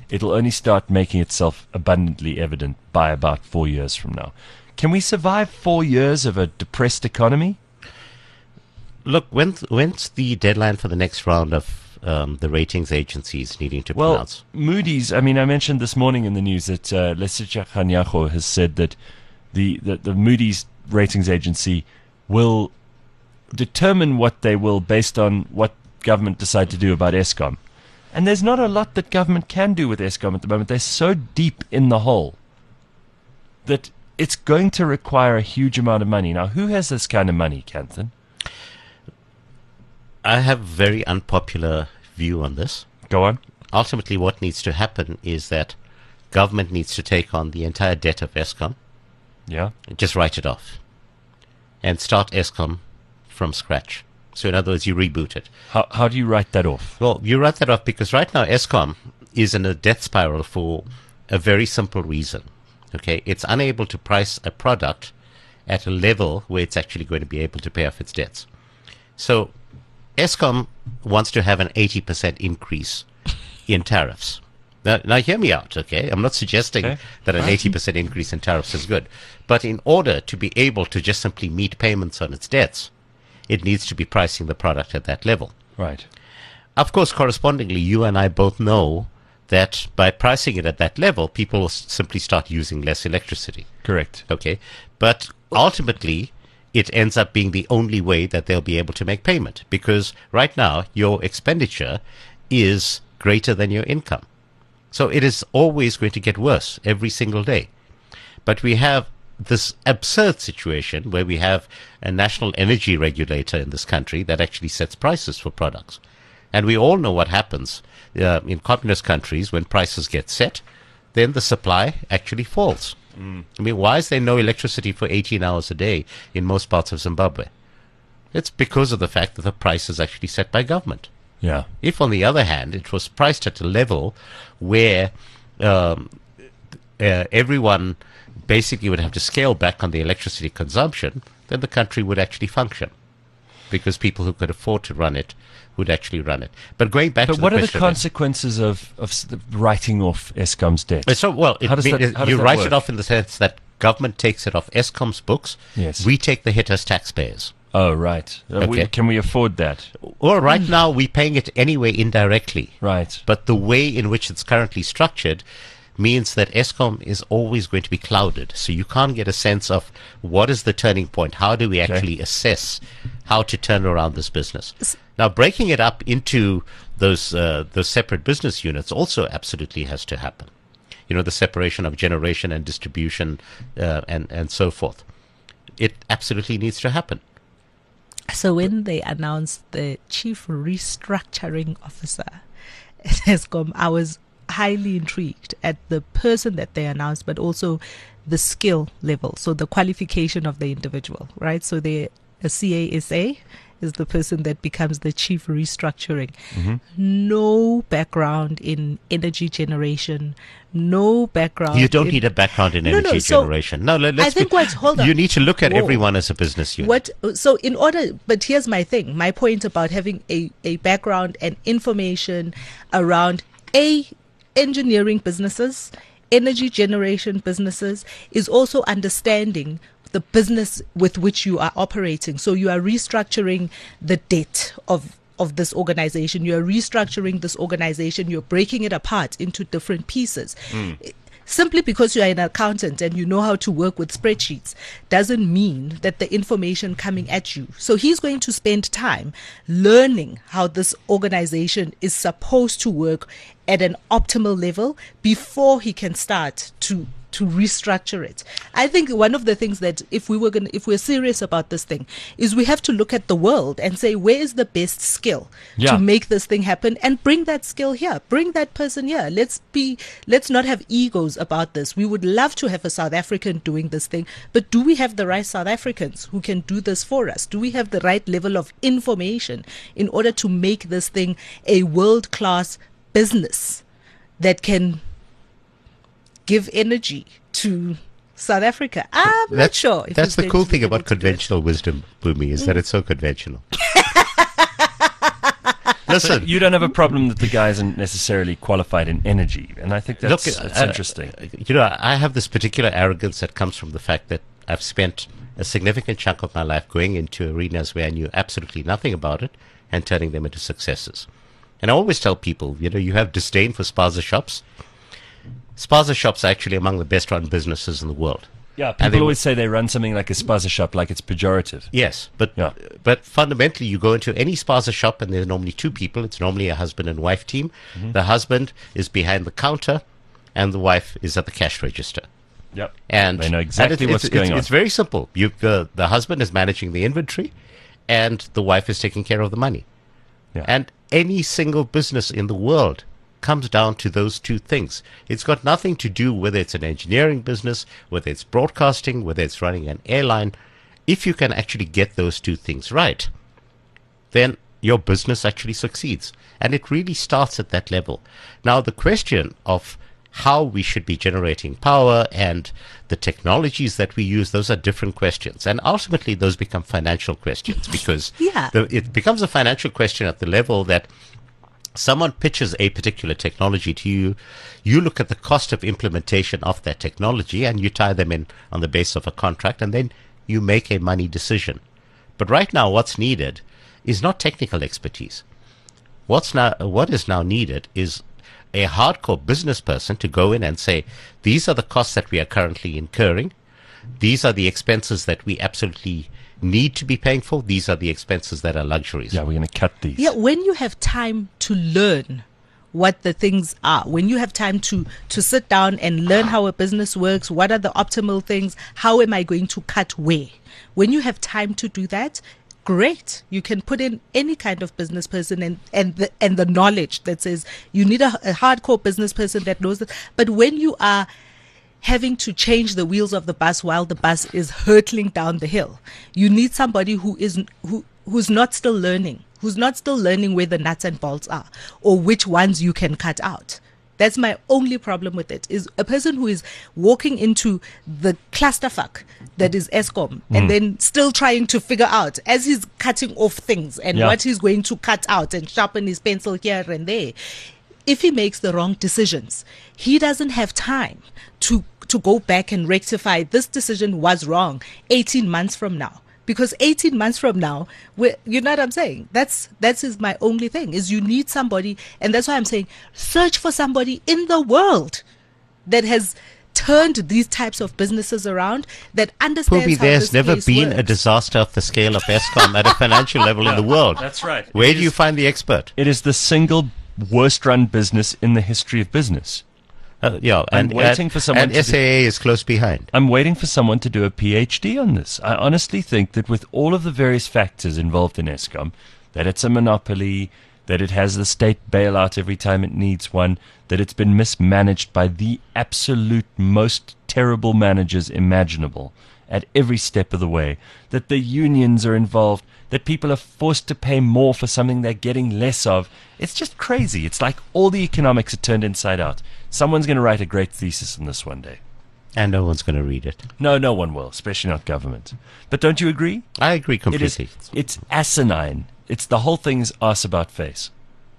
it'll only start making itself abundantly evident by about four years from now. Can we survive four years of a depressed economy? Look, when, when's the deadline for the next round of um, the ratings agencies needing to Well, pronounce? Moody's, I mean, I mentioned this morning in the news that uh, Lesetja Kganyago has said that the, the, the Moody's ratings agency will determine what they will based on what government decide to do about Eskom. And there's not a lot that government can do with Eskom at the moment. They're so deep in the hole that it's going to require a huge amount of money. Now, who has this kind of money, Kanthan? I have a very unpopular view on this. Go on. Ultimately, what needs to happen is that government needs to take on the entire debt of Eskom, Yeah. just write it off, and start Eskom from scratch. So in other words, you reboot it. How how do you write that off? Well, you write that off because right now Eskom is in a death spiral for a very simple reason. Okay, it's unable to price a product at a level where it's actually going to be able to pay off its debts. So Eskom wants to have an eighty percent increase in tariffs. Now, now hear me out, okay? I'm not suggesting Okay. that an eighty percent increase in tariffs is good. But in order to be able to just simply meet payments on its debts, it needs to be pricing the product at that level. Right. Of course, correspondingly, you and I both know that by pricing it at that level, people will s- simply start using less electricity. Correct. Okay? But ultimately, it ends up being the only way that they'll be able to make payment, because right now your expenditure is greater than your income. So it is always going to get worse every single day. But we have this absurd situation where we have a national energy regulator in this country that actually sets prices for products. And we all know what happens uh, in communist countries when prices get set, then the supply actually falls. Mm. I mean, why is there no electricity for eighteen hours a day in most parts of Zimbabwe? It's because of the fact that the price is actually set by government. Yeah. If, on the other hand, it was priced at a level where um, uh, everyone basically would have to scale back on the electricity consumption, then the country would actually function, because people who could afford to run it would actually run it. But going back But to what the are the question, consequences of, of s- the writing off Eskom's debt? Uh, so well, it How does mean- that- how does you that write work? it off in the sense that government takes it off Eskom's books. Yes. We take the hit as taxpayers. Oh, right. Uh, we, Okay. can we afford that? Well, right now we're paying it anyway indirectly. Right. But the way in which it's currently structured means that Eskom is always going to be clouded. So you can't get a sense of what is the turning point. How do we actually assess how to turn around this business? Now, breaking it up into those uh, those separate business units also absolutely has to happen. You know, the separation of generation and distribution uh, and, and so forth. It absolutely needs to happen. So when they announced the chief restructuring officer at Eskom, I was highly intrigued at the person that they announced, but also the skill level, so the qualification of the individual, right? So they a C A S A is the person that becomes the chief restructuring. Mm-hmm. No background in energy generation, no background. You don't in- need a background in No, no, energy so generation. No, let, let's I think be, what- hold on. You need to look at Whoa. everyone as a business unit. What so in order but here's my thing, my point about having a, a background and information around a engineering businesses, energy generation businesses, is also understanding the business with which you are operating. So you are restructuring the debt of of this organization. You're restructuring this organization. You're breaking it apart into different pieces. Simply because you are an accountant and you know how to work with spreadsheets doesn't mean that the information coming at you. So he's going to spend time learning how this organization is supposed to work at an optimal level before he can start to to restructure it. I think one of the things that if we were going if we're serious about this thing is we have to look at the world and say, where is the best skill Yeah. to make this thing happen, and bring that skill here, bring that person here. Let's be let's not have egos about this. We would love to have a South African doing this thing, but do we have the right South Africans who can do this for us? Do we have the right level of information in order to make this thing a world-class business that can give energy to South Africa? I'm not That's, sure. if that's it's the going cool to be thing able about to do it. conventional wisdom, Bhumi, is that it's so conventional. Listen, You don't have a problem that the guy isn't necessarily qualified in energy, and I think that's, Look, that's uh, interesting. You know, I have this particular arrogance that comes from the fact that I've spent a significant chunk of my life going into arenas where I knew absolutely nothing about it and turning them into successes. And I always tell people, you know, you have disdain for spaza shops. Spaza shops are actually among the best run businesses in the world. Yeah, And people they- always say they run something like a spaza shop, like it's pejorative. Yes, but Yeah. but fundamentally, you go into any spaza shop and there's normally two people. It's normally a husband and wife team. Mm-hmm. The husband is behind the counter, and the wife is at the cash register. Yep. And They know and exactly it's, what's it's, going it's, on. It's very simple. You uh, the husband is managing the inventory, and the wife is taking care of the money. Yeah. And any single business in the world comes down to those two things. It's got nothing to do whether it's an engineering business, whether it's broadcasting, whether it's running an airline. If you can actually get those two things right, then your business actually succeeds. And it really starts at that level. Now, the question of how we should be generating power and the technologies that we use, those are different questions. And ultimately, those become financial questions because Yeah. the, it becomes a financial question at the level that someone pitches a particular technology to you, you look at the cost of implementation of that technology and you tie them in on the basis of a contract, and then you make a money decision. But right now, what's needed is not technical expertise. What's now, what is now needed is a hardcore business person to go in and say, these are the costs that we are currently incurring. These are the expenses that we absolutely need to be paying for. These are the expenses that are luxuries. Yeah, we're going to cut these. Yeah, when you have time to learn what the things are, when you have time to to sit down and learn how a business works, what are the optimal things, how am I going to cut where? When you have time to do that, great. You can put in any kind of business person and and the, and the knowledge that says you need a, a hardcore business person that knows that. But when you are having to change the wheels of the bus while the bus is hurtling down the hill, you need somebody who is who who's not still learning, who's not still learning where the nuts and bolts are or which ones you can cut out. That's my only problem with it, is a person who is walking into the clusterfuck that is ESCOM and then still trying to figure out as he's cutting off things and Yeah. what he's going to cut out and sharpen his pencil here and there. If he makes the wrong decisions, he doesn't have time to to go back and rectify this decision was wrong eighteen months from now. Because eighteen months from now, we you know what I'm saying? That's that's is my only thing, is you need somebody, and that's why I'm saying search for somebody in the world that has turned these types of businesses around, that understands Pooby, how there's this never place been a works. disaster of the scale of ESCOM at a financial level in the world. That's right. Where It do you is- find the expert? It is the single worst run business in the history of business. Uh, yeah, I'm and, waiting and- for someone And to S A A is close behind. I'm waiting for someone to do a PhD on this. I honestly think that with all of the various factors involved in ESCOM, that it's a monopoly, that it has the state bailout every time it needs one, that it's been mismanaged by the absolute most terrible managers imaginable at every step of the way, that the unions are involved, that people are forced to pay more for something they're getting less of. It's just crazy. It's like all the economics are turned inside out. Someone's going to write a great thesis on this one day. And no one's going to read it. No, no one will, especially not government. But don't you agree? I agree It is. completely. It's asinine. It's the whole thing's ass about face.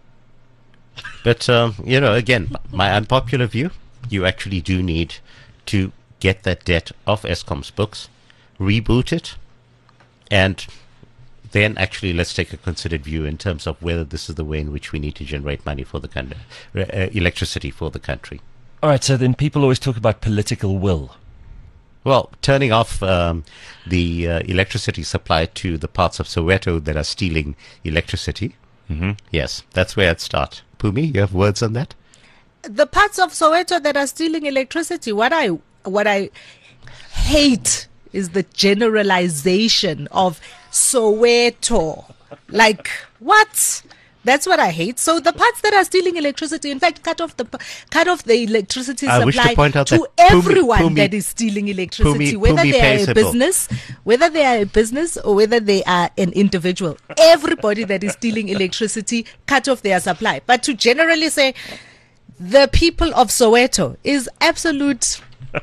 But, um, you know, again, my unpopular view, you actually do need to get that debt off ESCOM's books, reboot it, and then actually let's take a considered view in terms of whether this is the way in which we need to generate money for the country, uh, electricity for the country. All right, so then people always talk about political will. Well, turning off um, the uh, electricity supply to the parts of Soweto that are stealing electricity. Mm-hmm. Yes, that's where I'd start. Pumi, you have words on that? The parts of Soweto that are stealing electricity, what I what I hate is the generalization of Soweto. Like, what? That's what I hate. So the parts that are stealing electricity, in fact, cut off the cut off the electricity I wish to supply point out to that Pumi- everyone Pumi- that is stealing electricity, Pumi- whether Pumi they pays are a a bill. business, whether they are a business or whether they are an individual. Everybody that is stealing electricity, cut off their supply. But to generally say the people of Soweto is absolute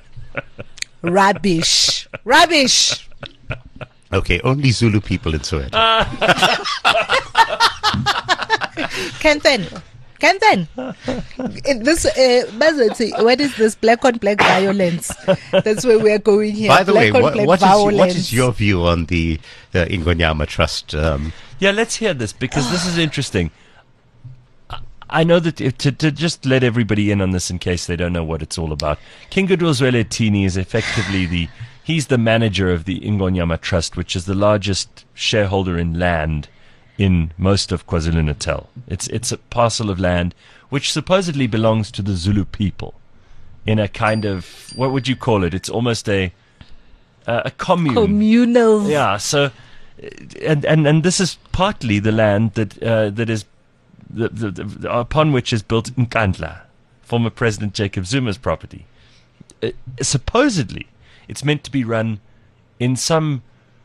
rubbish. Rubbish. Okay, only Zulu people in Soweto. Kenten. Kenten. This, uh, Bazothi, what is this black on black violence? That's where we're going here. By the black way, on what, black what, is, what violence. is your view on the uh, Ingonyama Trust? Um, Yeah, let's hear this because this is interesting. I- I know that if, to, to just let everybody in on this in case they don't know what it's all about. King Goodwill Tini is effectively the he's the manager of the Ingonyama Trust, which is the largest shareholder in land in most of KwaZulu-Natal. It's it's a parcel of land which supposedly belongs to the Zulu people in a kind of, what would you call it? It's almost a uh, a commune. Communal. Yeah, so and and and this is partly the land that uh, that is the, the, the upon which is built Nkandla, former President Jacob Zuma's property. Uh, supposedly, it's meant to be run in some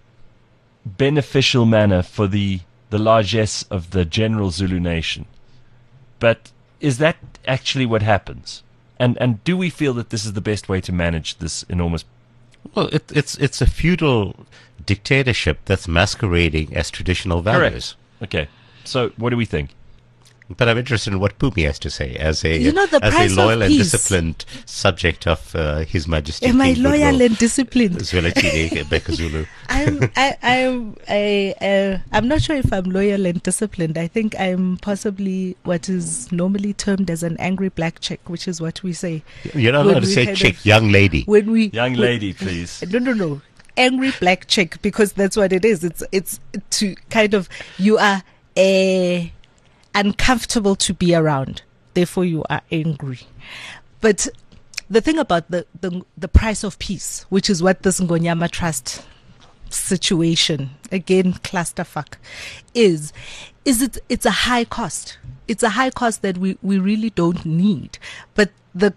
beneficial manner for the the largesse of the general Zulu nation. But is that actually what happens? And and do we feel that this is the best way to manage this enormous? well, it, it's it's a feudal dictatorship that's masquerading as traditional values. Correct. Okay. So what do we think? But I'm interested in what Pumi has to say as a You know, the as price a of loyal and peace. disciplined subject of uh, His Majesty. Am I King loyal Goodwill and disciplined? Zwelithini Bekazulu. I'm I, I'm I, uh, I'm not sure if I'm loyal and disciplined. I think I'm possibly what is normally termed as an angry black chick, which is what we say You're not When allowed to we say had chick, a- young lady. when we Young when- lady, please. No, no, no. Angry black chick, because that's what it is. It's it's to kind of you are uh, uncomfortable to be around. Therefore, you are angry. But the thing about the, the the price of peace, which is what this Ngonyama Trust situation, again clusterfuck, is, is it it's a high cost. It's a high cost that we, we really don't need. But the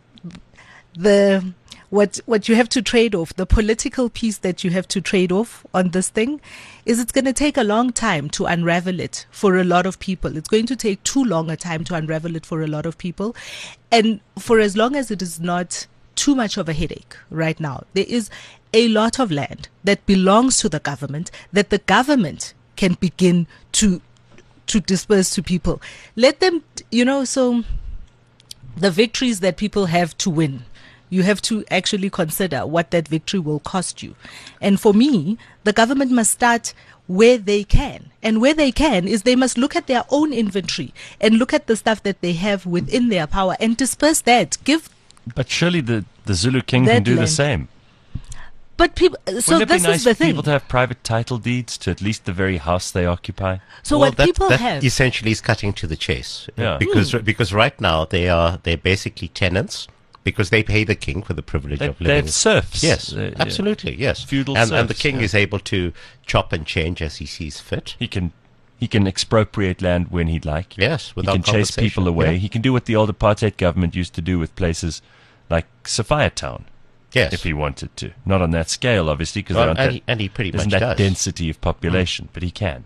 the what what you have to trade off, the political piece that you have to trade off on this thing, is it's going to take a long time to unravel it for a lot of people. It's going to take too long a time to unravel it for a lot of people. And for as long as it is not too much of a headache right now, there is a lot of land that belongs to the government that the government can begin to to disperse to people. Let them, you know, so the victories that people have to win, you have to actually consider what that victory will cost you. And for me, the government must start where they can. And where they can is they must look at their own inventory and look at the stuff that they have within their power and disperse that. Give, But surely the, the Zulu king can That do the land. same. but people, so Wouldn't it this be nice is the for thing. people to have private title deeds to at least the very house they occupy? So Well, what that, people that have, essentially is cutting to the chase. uh, Yeah. Because Hmm. because right now they are they're basically tenants because they pay the king for the privilege They, of they're living. serfs. Yes, Uh, yeah. absolutely, yes. Feudal and, and the serfs, king yeah. is able to chop and change as he sees fit. He can he can expropriate land when he'd like. Yes, He without can chase compensation. people away. Yeah. He can do what the old apartheid government used to do with places like Sophia Town, Yes, if he wanted to. Not on that scale, obviously, because Well, there aren't and, that, he, and he pretty isn't much that does. density of population, but he can.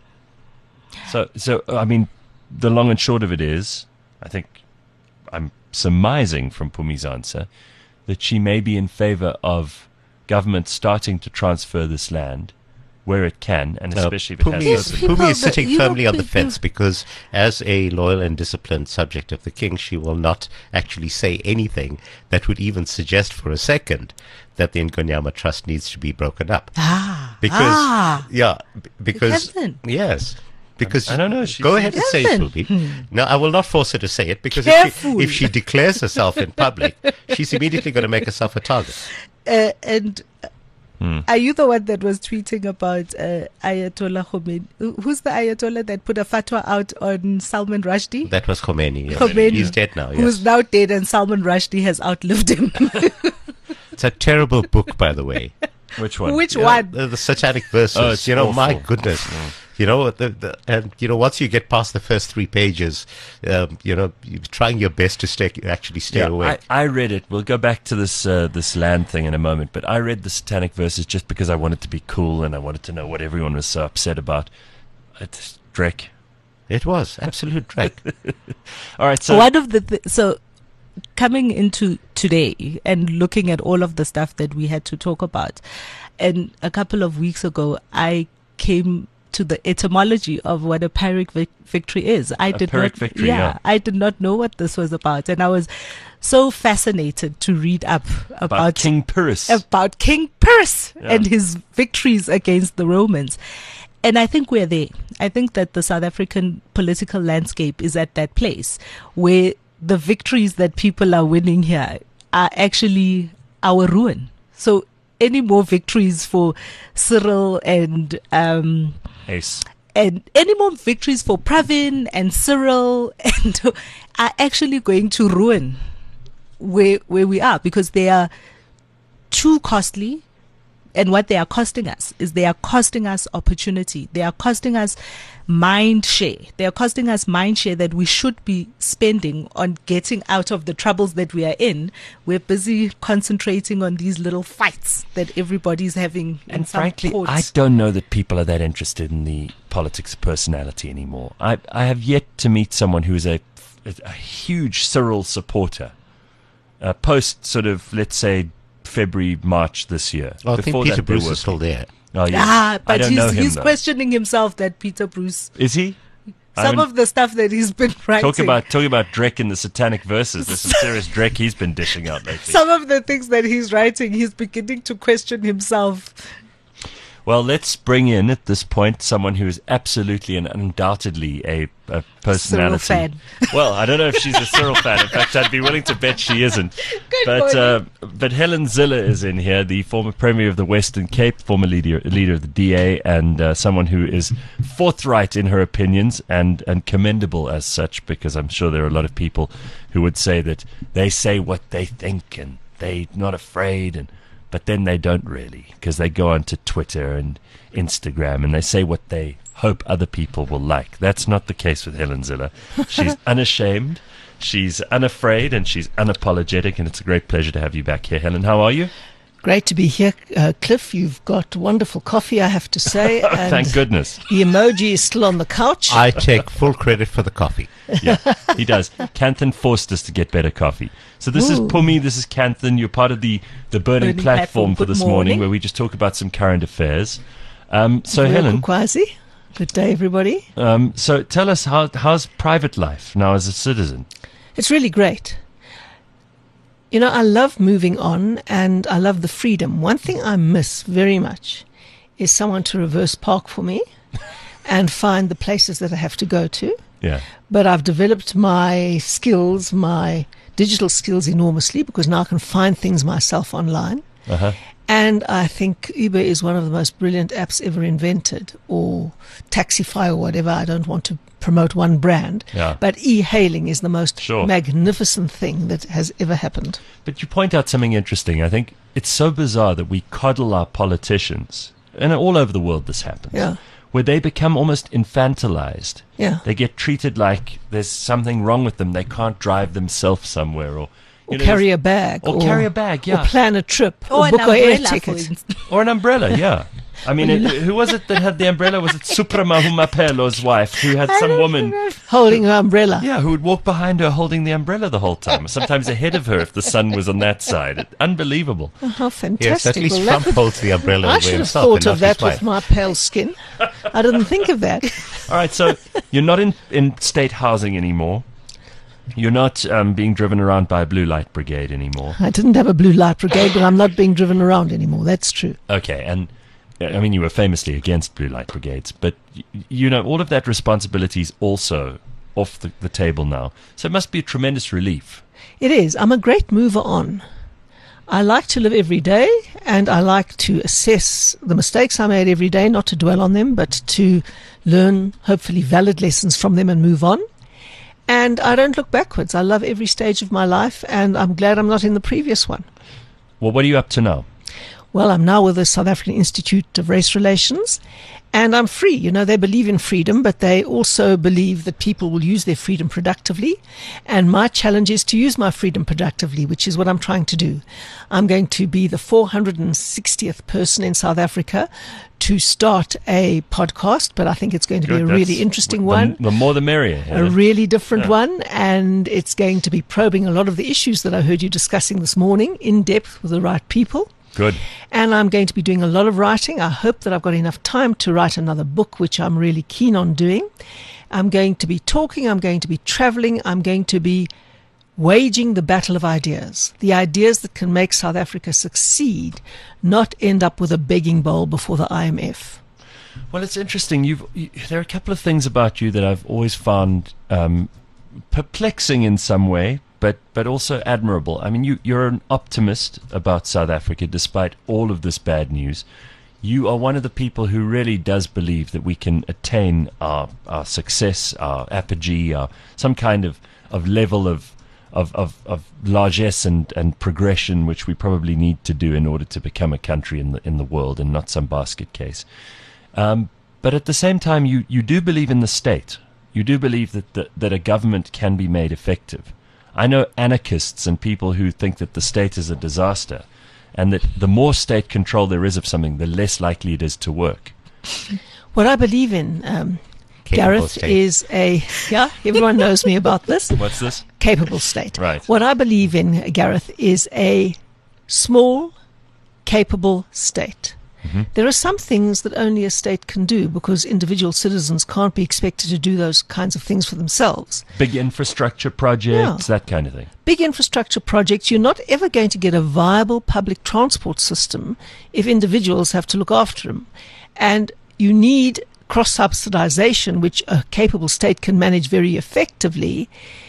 So, so I mean, the long and short of it is, I think I'm surmising from Pumi's answer that she may be in favor of government starting to transfer this land where it can, and Uh, especially if it has Pumi Yes, is, certain- people Pumi is that- sitting you know, firmly on the pe- fence you- because, as a loyal and disciplined subject of the king, she will not actually say anything that would even suggest for a second that the Ngonyama Trust needs to be broken up. ah, Because, ah, yeah, b- because, Captain. yes. Because I don't know, she Go seems- ahead and say it, Captain. Pumi. No, I will not force her to say it because if Careful. she, if she declares herself in public, she's immediately going to make herself a target. uh, and uh, Hmm. are you the one that was tweeting about uh, Ayatollah Khomeini? Who- Who's the Ayatollah that put a fatwa out on Salman Rushdie? That was Khomeini. Yes. Khomeini, He's dead now. Who's Yes. now dead, and Salman Rushdie has outlived him. It's a terrible book, by the way. Which one? Which Yeah, one? The, the satanic verses. Oh, it's you know, my awful. goodness. You know, the, the, and you know, once you get past the first three pages, um, you know, you're trying your best to stay, actually stay Yeah, away. I, I read it. We'll go back to this uh, this land thing in a moment, but I read the satanic verses just because I wanted to be cool and I wanted to know what everyone was so upset about. It's Drek. It was absolute dreck. All right, so One of the th- so coming into today and looking at all of the stuff that we had to talk about, and a couple of weeks ago, I came to the etymology of what a Pyrrhic vic- victory is. I A did Pyrrhic not, victory, yeah. I did not know what this was about, and I was so fascinated to read up About, about King Pyrrhus. about King Pyrrhus Yeah. and his victories against the Romans. And I think we're there. I think that the South African political landscape is at that place where the victories that people are winning here are actually our ruin. So any more victories for Cyril and um, Ace. and any more victories for Pravin and Cyril and are actually going to ruin where where we are, because they are too costly. And what they are costing us is they are costing us opportunity. They are costing us mind share. They are costing us mind share that we should be spending on getting out of the troubles that we are in. We're busy concentrating on these little fights that everybody's having in And some frankly, courts. I don't know that people are that interested in the politics of personality anymore. I, I have yet to meet someone who is a, a huge Cyril supporter. Uh, post sort of, let's say, February, March this year. Well, I think Before Peter that, there Bruce were is still there. Oh, yes. Ah, I but don't he's, know him, he's though. questioning himself, that Peter Bruce. Is he? I Some mean, of the stuff that he's been writing. talk about talk about Drek in the Satanic Verses. There's some serious Drek he's been dishing out lately. Some of the things that he's writing, he's beginning to question himself. Well, let's bring in at this point someone who is absolutely and undoubtedly a, a personality. Cyril fan. Well, I don't know if she's a Cyril fan. In fact, I'd be willing to bet she isn't. Good but uh, morning. but Helen Zille is in here, the former Premier of the Western Cape, former leader leader of the D A, and uh, someone who is forthright in her opinions and, and commendable as such, because I'm sure there are a lot of people who would say that they say what they think and they're not afraid, and but then they don't really, because they go onto Twitter and Instagram and they say what they hope other people will like. That's not the case with Helen Zille. She's unashamed, she's unafraid, and she's unapologetic, and it's a great pleasure to have you back here. Helen, how are you? Great to be here, uh, Cliff. You've got wonderful coffee, I have to say. And Thank goodness. the emoji is still on the couch. I take full credit for the coffee. Yeah, he does. Canthan forced us to get better coffee. So this is Ooh. Pumi, this is Canthan. You're part of the, the Burning, Burning platform, Platform. for Good this morning, morning. where we just talk about some current affairs. Um, so, Helen, Kwazi. Good day, everybody. um, so tell us, how how's private life now as a citizen? It's really great. You know, I love moving on and I love the freedom. One thing I miss very much is someone to reverse park for me and find the places that I have to go to. Yeah. But I've developed my skills, my digital skills enormously, because now I can find things myself online. Uh-huh. And I think Uber is one of the most brilliant apps ever invented, or Taxify or whatever. I don't want to promote one brand. Yeah. But e-hailing is the most Sure. magnificent thing that has ever happened. But you point out something interesting. I think it's so bizarre that we coddle our politicians, and all over the world this happens, Yeah. where they become almost infantilized. Yeah. They get treated like there's something wrong with them. They can't drive themselves somewhere, or Or you know, carry a bag. or carry a bag, yeah. Or plan a trip. Or or an book an air umbrella, for ticket. instance. or an umbrella. Yeah. I mean, it, who was it that had the umbrella? Was it Suprama Humapelo's wife, who had some woman, Holding an umbrella. yeah, who would walk behind her holding the umbrella the whole time, sometimes ahead of her if the sun was on that side. It, unbelievable. Oh, how fantastic. Yes, at least Well, that- Trump holds the umbrella I over should have himself. thought and of not his that with wife. my pale skin. I didn't think of that. All right, so you're not in, in state housing anymore. You're not um, being driven around by a blue light brigade anymore. I didn't have a blue light brigade, but I'm not being driven around anymore. That's true. Okay, and I mean, you were famously against blue light brigades, but y- you know, all of that responsibility is also off the, the table now. So it must be a tremendous relief. It is. I'm a great mover on. I like to live every day, and I like to assess the mistakes I made every day, not to dwell on them, but to learn, hopefully, valid lessons from them and move on. And I don't look backwards. I love every stage of my life, and I'm glad I'm not in the previous one. Well, what are you up to now? Well, I'm now with the South African Institute of Race Relations, and I'm free. You know, they believe in freedom, but they also believe that people will use their freedom productively. And my challenge is to use my freedom productively, which is what I'm trying to do. I'm going to be the four hundred sixtieth person in South Africa to start a podcast, but I think it's going to be a Good, really that's- interesting the, one. The more the merrier. A Helen. really different Yeah. one, and it's going to be probing a lot of the issues that I heard you discussing this morning in depth with the right people. Good. And I'm going to be doing a lot of writing. I hope that I've got enough time to write another book, which I'm really keen on doing. I'm going to be talking. I'm going to be traveling. I'm going to be waging the battle of ideas, the ideas that can make South Africa succeed, not end up with a begging bowl before the I M F. Well, it's interesting. You've, you, there are a couple of things about you that I've always found um, perplexing in some way, but, but also admirable. I mean, you, you're an optimist about South Africa despite all of this bad news. You are one of the people who really does believe that we can attain our, our success, our apogee, our, some kind of, of level of Of, of, of largesse and, and progression, which we probably need to do in order to become a country in the in the world and not some basket case. Um, but at the same time, you, you do believe in the state. You do believe that the, that a government can be made effective. I know anarchists and people who think that the state is a disaster and that the more state control there is of something, the less likely it is to work. What I believe in, um, Capable Gareth, state. is a, yeah, everyone knows me about this. What's this? Capable state. Right. What I believe in, Gareth, is a small, capable state. Mm-hmm. There are some things that only a state can do because individual citizens can't be expected to do those kinds of things for themselves. Big infrastructure projects, Yeah. that kind of thing. Big infrastructure projects, you're not ever going to get a viable public transport system if individuals have to look after them. And you need cross-subsidization, which a capable state can manage very effectively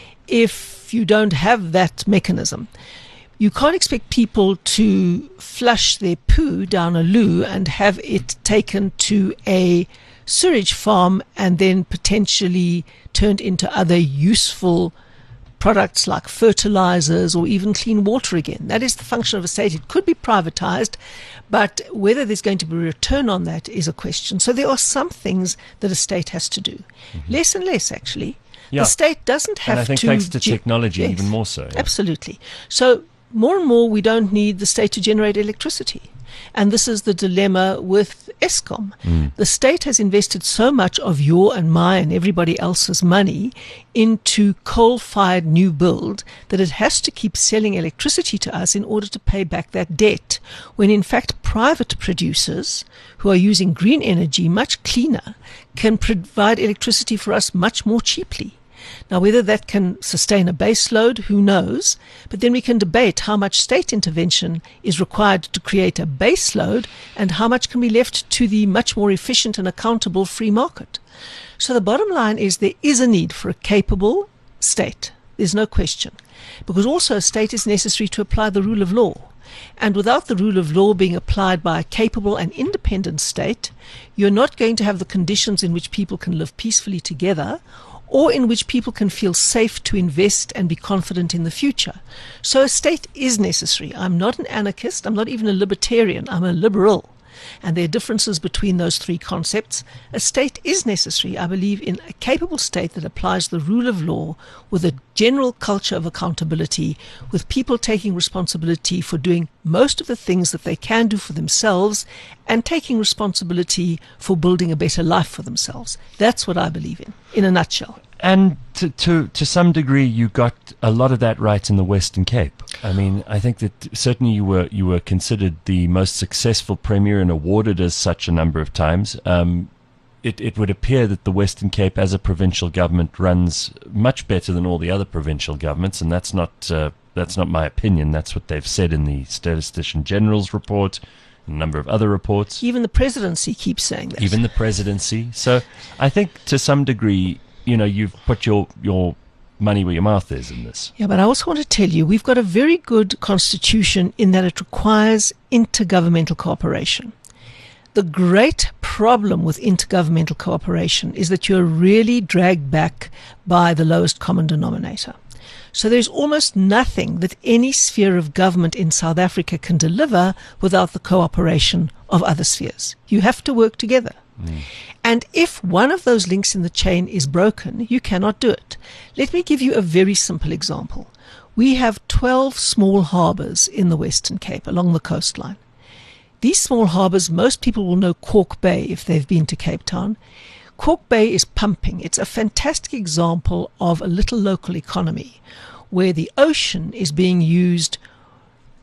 if you don't have that mechanism. You can't expect people to flush their poo down a loo and have it taken to a sewage farm and then potentially turned into other useful products like fertilizers or even clean water again. That is the function of a state. It could be privatized, but whether there's going to be a return on that is a question. So there are some things that a state has to do. Mm-hmm. Less and less, actually. Yeah. The state doesn't have to... And I think to thanks to ge- technology, Yes, even more so. Yeah. Absolutely. So more and more we don't need the state to generate electricity. And this is the dilemma with Eskom. Mm. The state has invested so much of your and my and everybody else's money into coal-fired new build that it has to keep selling electricity to us in order to pay back that debt, when in fact private producers who are using green energy much cleaner can provide electricity for us much more cheaply. Now, whether that can sustain a base load, who knows? But then we can debate how much state intervention is required to create a base load and how much can be left to the much more efficient and accountable free market. So the bottom line is there is a need for a capable state. There's no question. Because also a state is necessary to apply the rule of law. And without the rule of law being applied by a capable and independent state, you're not going to have the conditions in which people can live peacefully together, or in which people can feel safe to invest and be confident in the future. So a state is necessary. I'm not an anarchist. I'm not even a libertarian. I'm a liberal. And there are differences between those three concepts. A state is necessary. I believe in a capable state that applies the rule of law with a general culture of accountability, with people taking responsibility for doing most of the things that they can do for themselves and taking responsibility for building a better life for themselves. That's what I believe in, in a nutshell. And to, to to some degree, you got a lot of that right in the Western Cape. I mean, I think that certainly you were you were considered the most successful premier and awarded as such a number of times. Um, it it would appear that the Western Cape, as a provincial government, runs much better than all the other provincial governments, and that's not uh, that's not my opinion. That's what they've said in the Statistician General's report, and a number of other reports. Even the presidency keeps saying that. Even the presidency. So I think to some degree, you know, you've put your, your money where your mouth is in this. Yeah, but I also want to tell you, we've got a very good constitution in that it requires intergovernmental cooperation. The great problem with intergovernmental cooperation is that you're really dragged back by the lowest common denominator. So there's almost nothing that any sphere of government in South Africa can deliver without the cooperation of other spheres. You have to work together. Mm. And if one of those links in the chain is broken, you cannot do it. Let me give you a very simple example. We have twelve small harbours in the Western Cape along the coastline. These small harbours, most people will know Cork Bay if they've been to Cape Town. Cork Bay is pumping. It's a fantastic example of a little local economy where the ocean is being used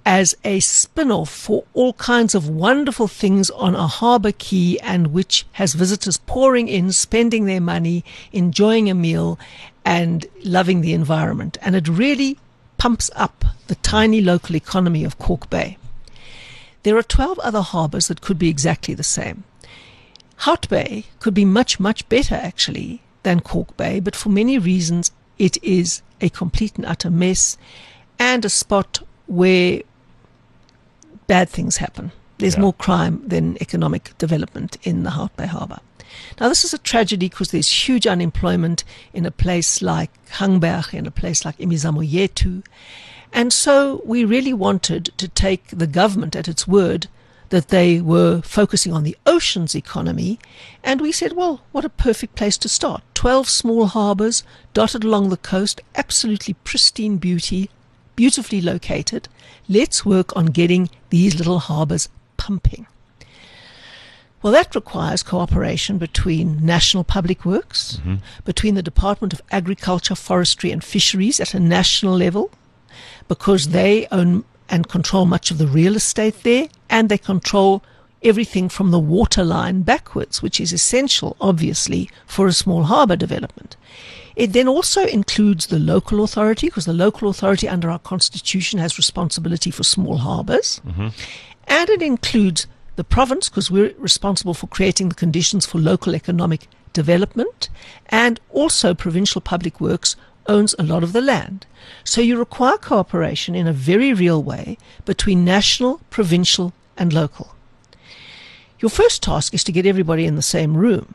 as a spin-off for all kinds of wonderful things on a harbour quay, and which has visitors pouring in, spending their money, enjoying a meal and loving the environment. And it really pumps up the tiny local economy of Kalk Bay. There are twelve other harbours that could be exactly the same. Hout Bay could be much, much better actually than Kalk Bay, but for many reasons it is a complete and utter mess and a spot where bad things happen. There's Yeah. more crime than economic development in the Hout Bay Harbour. Now, this is a tragedy because there's huge unemployment in a place like Hangberg, in a place like Imizamoyetu. And so we really wanted to take the government at its word that they were focusing on the oceans economy. And we said, well, what a perfect place to start. twelve small harbours dotted along the coast, absolutely pristine beauty, beautifully located. Let's work on getting these little harbours pumping. Well, that requires cooperation between National Public Works, mm-hmm. between the Department of Agriculture, Forestry and Fisheries at a national level, because they own and control much of the real estate there, and they control everything from the water line backwards, which is essential, obviously, for a small harbour development. It then also includes the local authority, because the local authority under our constitution has responsibility for small harbours. Mm-hmm. And it includes the province, because we're responsible for creating the conditions for local economic development, and also Provincial Public Works owns a lot of the land. So you require cooperation in a very real way between national, provincial and local. Your first task is to get everybody in the same room.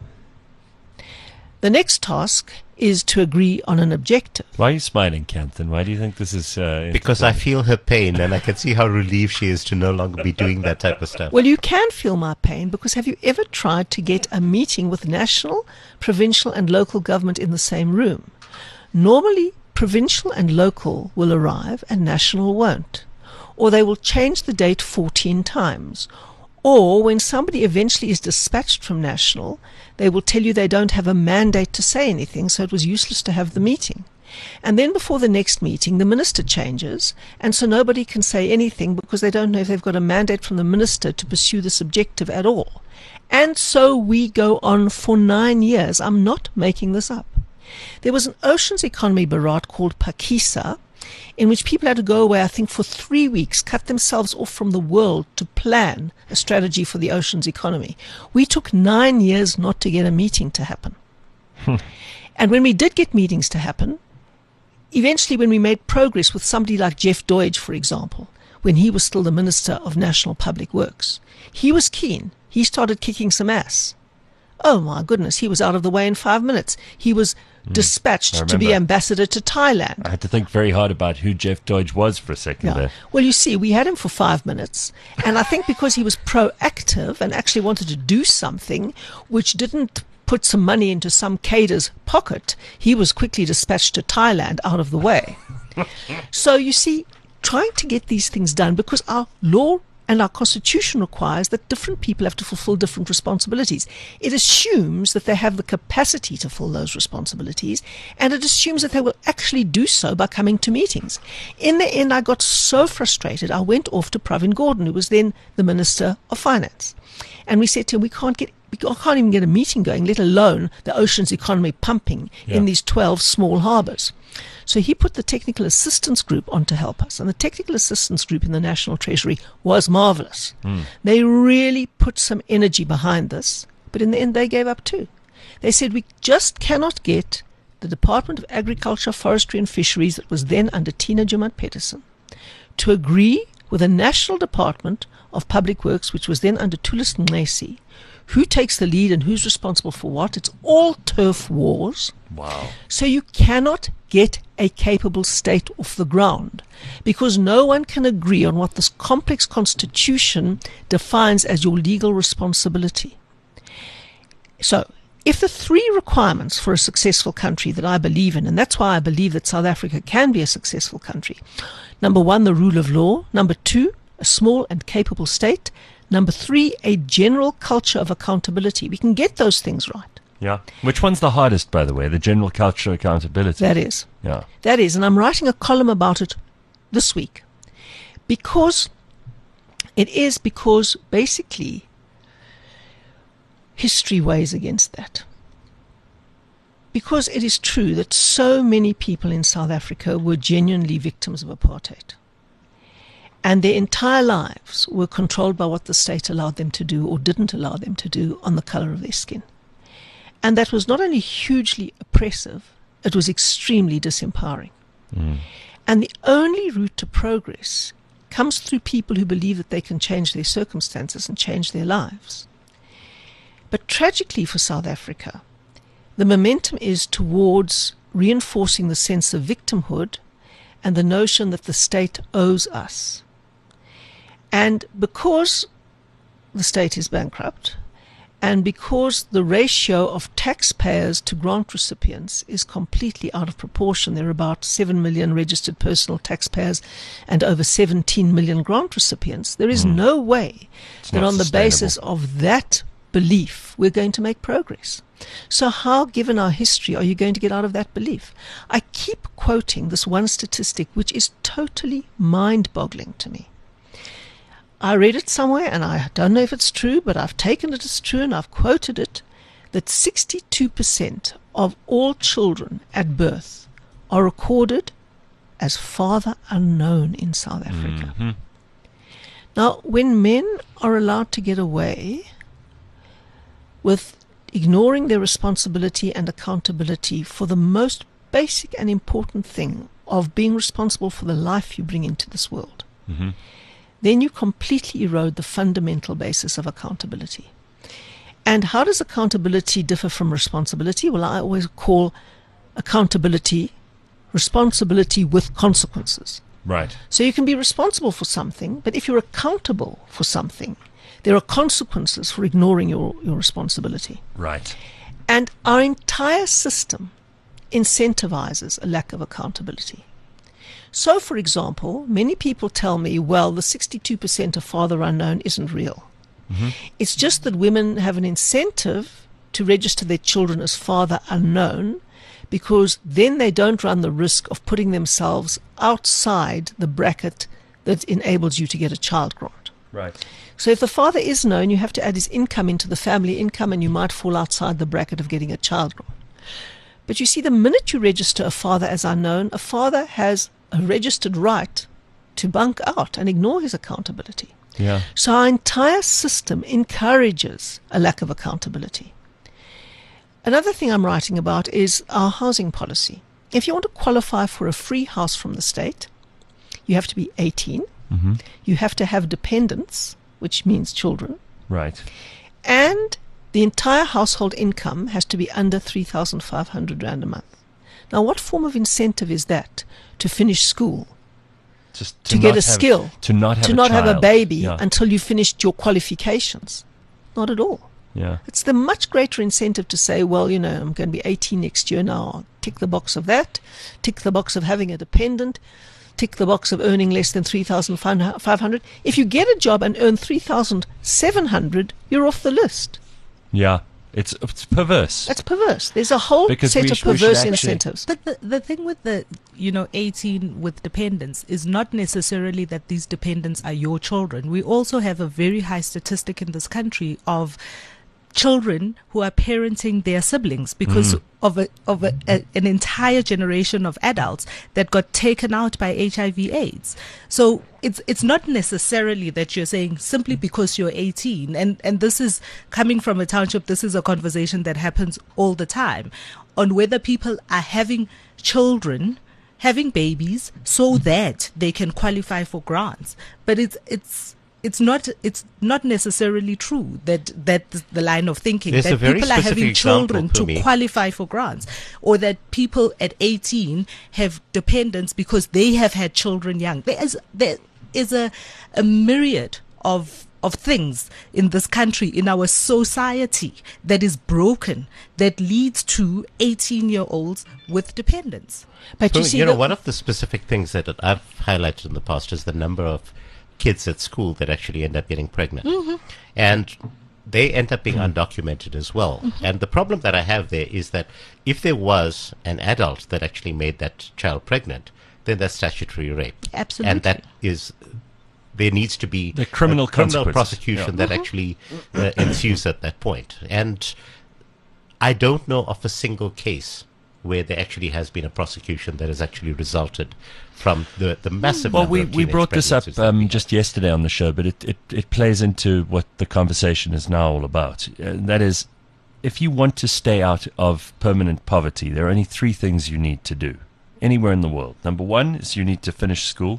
The next task is to agree on an objective. Why are you smiling, Canthan? Why do you think this is... Uh, Because I feel her pain, and I can see how relieved she is to no longer be doing that type of stuff. Well, you can feel my pain, because have you ever tried to get a meeting with national, provincial and local government in the same room? Normally, provincial and local will arrive and national won't. Or they will change the date fourteen times. Or when somebody eventually is dispatched from national, they will tell you they don't have a mandate to say anything, so it was useless to have the meeting. And then before the next meeting, the minister changes, and so nobody can say anything because they don't know if they've got a mandate from the minister to pursue this objective at all. And so we go on for nine years. I'm not making this up. There was an oceans economy bharat called Phakisa, in which people had to go away, I think, for three weeks, cut themselves off from the world to plan a strategy for the oceans economy. We took nine years not to get a meeting to happen. And when we did get meetings to happen, eventually when we made progress with somebody like Jeff Deutsch, for example, when he was still the Minister of National Public Works, he was keen. He started kicking some ass. Oh, my goodness, he was out of the way in five minutes. He was dispatched to be ambassador to Thailand. I had to think very hard about who Jeff Deutsch was for a second Yeah. there. Well, you see, we had him for five minutes, and I think because he was proactive and actually wanted to do something which didn't put some money into some cader's pocket, he was quickly dispatched to Thailand out of the way. So, you see, trying to get these things done, because our law and our constitution requires that different people have to fulfill different responsibilities. It assumes that they have the capacity to fulfill those responsibilities, and it assumes that they will actually do so by coming to meetings. In the end, I got so frustrated, I went off to Pravin Gordhan, who was then the Minister of Finance. And we said to him, we can't get we can't even get a meeting going, let alone the oceans economy pumping Yeah. in these twelve small harbours. So he put the technical assistance group on to help us. And the technical assistance group in the National Treasury was marvellous. Mm. They really put some energy behind this, but in the end they gave up too. They said we just cannot get the Department of Agriculture, Forestry and Fisheries, that was then under Tina Jumat-Peterson, to agree with the National Department of Public Works, which was then under Tulis Nqesi, who takes the lead and who's responsible for what. It's all turf wars. Wow. So you cannot get a capable state off the ground because no one can agree on what this complex constitution defines as your legal responsibility. So if the three requirements for a successful country that I believe in, and that's why I believe that South Africa can be a successful country, number one, the rule of law. Number two, a small and capable state. Number three, a general culture of accountability. We can get those things right. Yeah. Which one's the hardest, by the way? The general culture of accountability. That is. Yeah. That is. And I'm writing a column about it this week. because it is because basically history weighs against that. Because it is true that so many people in South Africa were genuinely victims of apartheid. And their entire lives were controlled by what the state allowed them to do or didn't allow them to do on the color of their skin. And that was not only hugely oppressive, it was extremely disempowering. Mm. And the only route to progress comes through people who believe that they can change their circumstances and change their lives. But tragically for South Africa, the momentum is towards reinforcing the sense of victimhood and the notion that the state owes us. And because the state is bankrupt, and because the ratio of taxpayers to grant recipients is completely out of proportion, there are about seven million registered personal taxpayers and over seventeen million grant recipients, there is mm. no way it's that on the basis of that belief we're going to make progress. So how, given our history, are you going to get out of that belief? I keep quoting this one statistic which is totally mind-boggling to me. I read it somewhere, and I don't know if it's true, but I've taken it as true and I've quoted it, that sixty-two percent of all children at birth are recorded as father unknown in South Africa. Mm-hmm. Now, when men are allowed to get away with ignoring their responsibility and accountability for the most basic and important thing of being responsible for the life you bring into this world, mm-hmm. then you completely erode the fundamental basis of accountability. And how does accountability differ from responsibility? Well, I always call accountability responsibility with consequences. Right. So you can be responsible for something, but if you're accountable for something, there are consequences for ignoring your, your responsibility. Right. And our entire system incentivizes a lack of accountability. So, for example, many people tell me, well, the sixty-two percent of father unknown isn't real. Mm-hmm. It's just that women have an incentive to register their children as father unknown, because then they don't run the risk of putting themselves outside the bracket that enables you to get a child grant. Right. So if the father is known, you have to add his income into the family income, and you might fall outside the bracket of getting a child grant. But you see, the minute you register a father as unknown, a father has a registered right to bunk out and ignore his accountability. Yeah. So our entire system encourages a lack of accountability. Another thing I'm writing about is our housing policy. If you want to qualify for a free house from the state, you have to be eighteen. Mm-hmm. You have to have dependents, which means children. Right. And the entire household income has to be under three thousand five hundred rand a month. Now, what form of incentive is that to finish school? Just to, to get a have, skill? To not have to a not child. have a baby yeah. until you finished your qualifications? Not at all. Yeah. It's the much greater incentive to say, well, you know, I'm going to be eighteen next year now. I'll tick the box of that, tick the box of having a dependent, tick the box of earning less than three thousand five hundred. If you get a job and earn three thousand seven hundred, you're off the list. Yeah. It's it's perverse. That's perverse. There's a whole Because set we of sh- we should perverse actually- incentives. But the, the thing with the, you know, eighteen with dependents is not necessarily that these dependents are your children. We also have a very high statistic in this country of children who are parenting their siblings because mm. of a of a, a, an entire generation of adults that got taken out by H I V AIDS. So it's it's not necessarily that you're saying simply because you're eighteen, and and this is coming from a township. This is a conversation that happens all the time on whether people are having children, having babies, so that they can qualify for grants. But it's it's. It's not. It's not necessarily true that that's the line of thinking There's that a very people are having specific example children for to me. qualify for grants, or that people at eighteen have dependents because they have had children young. There is there is a a myriad of of things in this country, in our society, that is broken, that leads to eighteen-year-olds with dependents. But So, you see, you know, the- one of the specific things that I've highlighted in the past is the number of kids at school that actually end up getting pregnant. Mm-hmm. And they end up being undocumented as well. Mm-hmm. And the problem that I have there is that if there was an adult that actually made that child pregnant, then that's statutory rape. Absolutely. And that is there needs to be The criminal a criminal consequences. prosecution Yeah. that actually uh, ensues at that point. And I don't know of a single case where there actually has been a prosecution that has actually resulted from the, the massive Well, number we, of we teenage brought this up pregnancies that we um, have. just yesterday on the show, but it, it, it plays into what the conversation is now all about. Uh, that is, if you want to stay out of permanent poverty, there are only three things you need to do anywhere in the world. Number one is you need to finish school.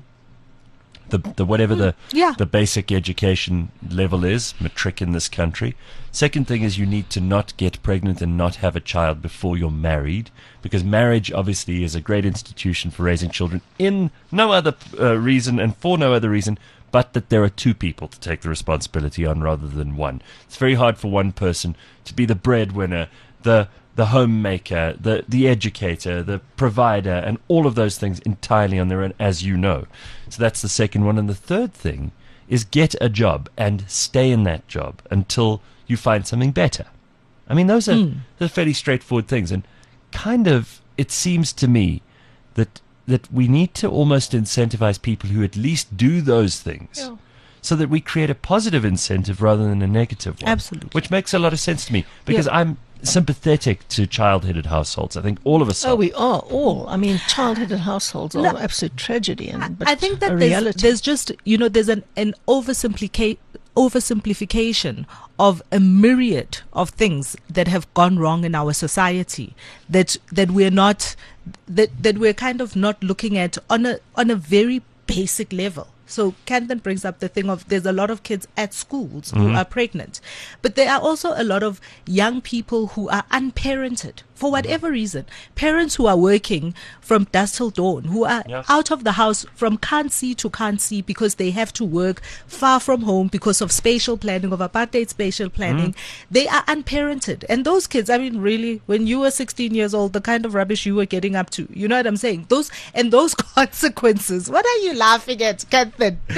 The, the whatever the Yeah. the basic education level is, matric in this country. Second thing is you need to not get pregnant and not have a child before you're married, because marriage obviously is a great institution for raising children in no other uh, reason and for no other reason but that there are two people to take the responsibility on rather than one. It's very hard for one person to be the breadwinner, the the homemaker, the, the educator, the provider, and all of those things entirely on their own, as you know. So that's the second one. And the third thing is get a job and stay in that job until you find something better. I mean, those are, those are fairly straightforward things. And kind of, it seems to me that that we need to almost incentivize people who at least do those things. Yeah. So that we create a positive incentive rather than a negative one. Absolutely. Which makes a lot of sense to me because Yeah. I'm sympathetic to child-headed households. I think all of us Oh, are. we are all. I mean, child-headed households are No. an absolute tragedy. And but I think that a there's, reality. there's just, you know, there's an, an oversimplica- oversimplification of a myriad of things that have gone wrong in our society that that we're not that that we're kind of not looking at on a on a very basic level. So Canton brings up the thing of there's a lot of kids at schools who are pregnant, but there are also a lot of young people who are unparented for whatever reason. Parents who are working from dusk till dawn, who are Yeah. out of the house from can't see to can't see because they have to work far from home because of spatial planning, of apartheid spatial planning. They are unparented. And those kids, I mean, really, when you were sixteen years old, the kind of rubbish you were getting up to, you know what I'm saying? Those and those consequences. What are you laughing at, Catherine?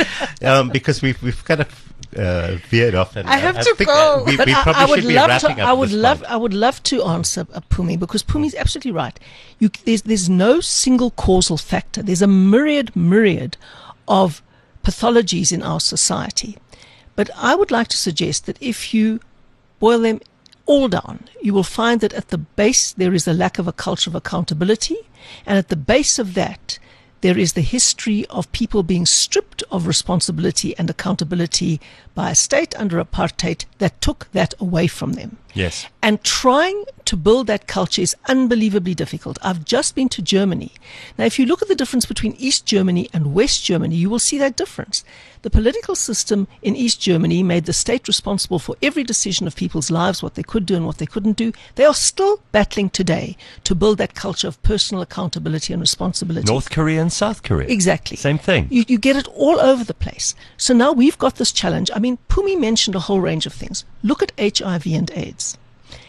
um, because we've we've kind of uh, veered off. And I have to think go. uh, we, But we I, probably I would should be love wrapping to. up I would this love. point. I would love to answer uh, Pumi because Pumi's absolutely right. You, there's there's no single causal factor. There's a myriad myriad of pathologies in our society. But I would like to suggest that if you boil them all down, you will find that at the base there is a lack of a culture of accountability, and at the base of that there is the history of people being stripped of responsibility and accountability by a state under apartheid that took that away from them. Yes. And trying to build that culture is unbelievably difficult. I've just been to Germany. Now, if you look at the difference between East Germany and West Germany, you will see that difference. The political system in East Germany made the state responsible for every decision of people's lives, what they could do and what they couldn't do. They are still battling today to build that culture of personal accountability and responsibility. North Korea and South Korea. Exactly. Same thing. You, you get it all over the place. So now we've got this challenge. I mean, Pumi mentioned a whole range of things. Look at H I V and AIDS.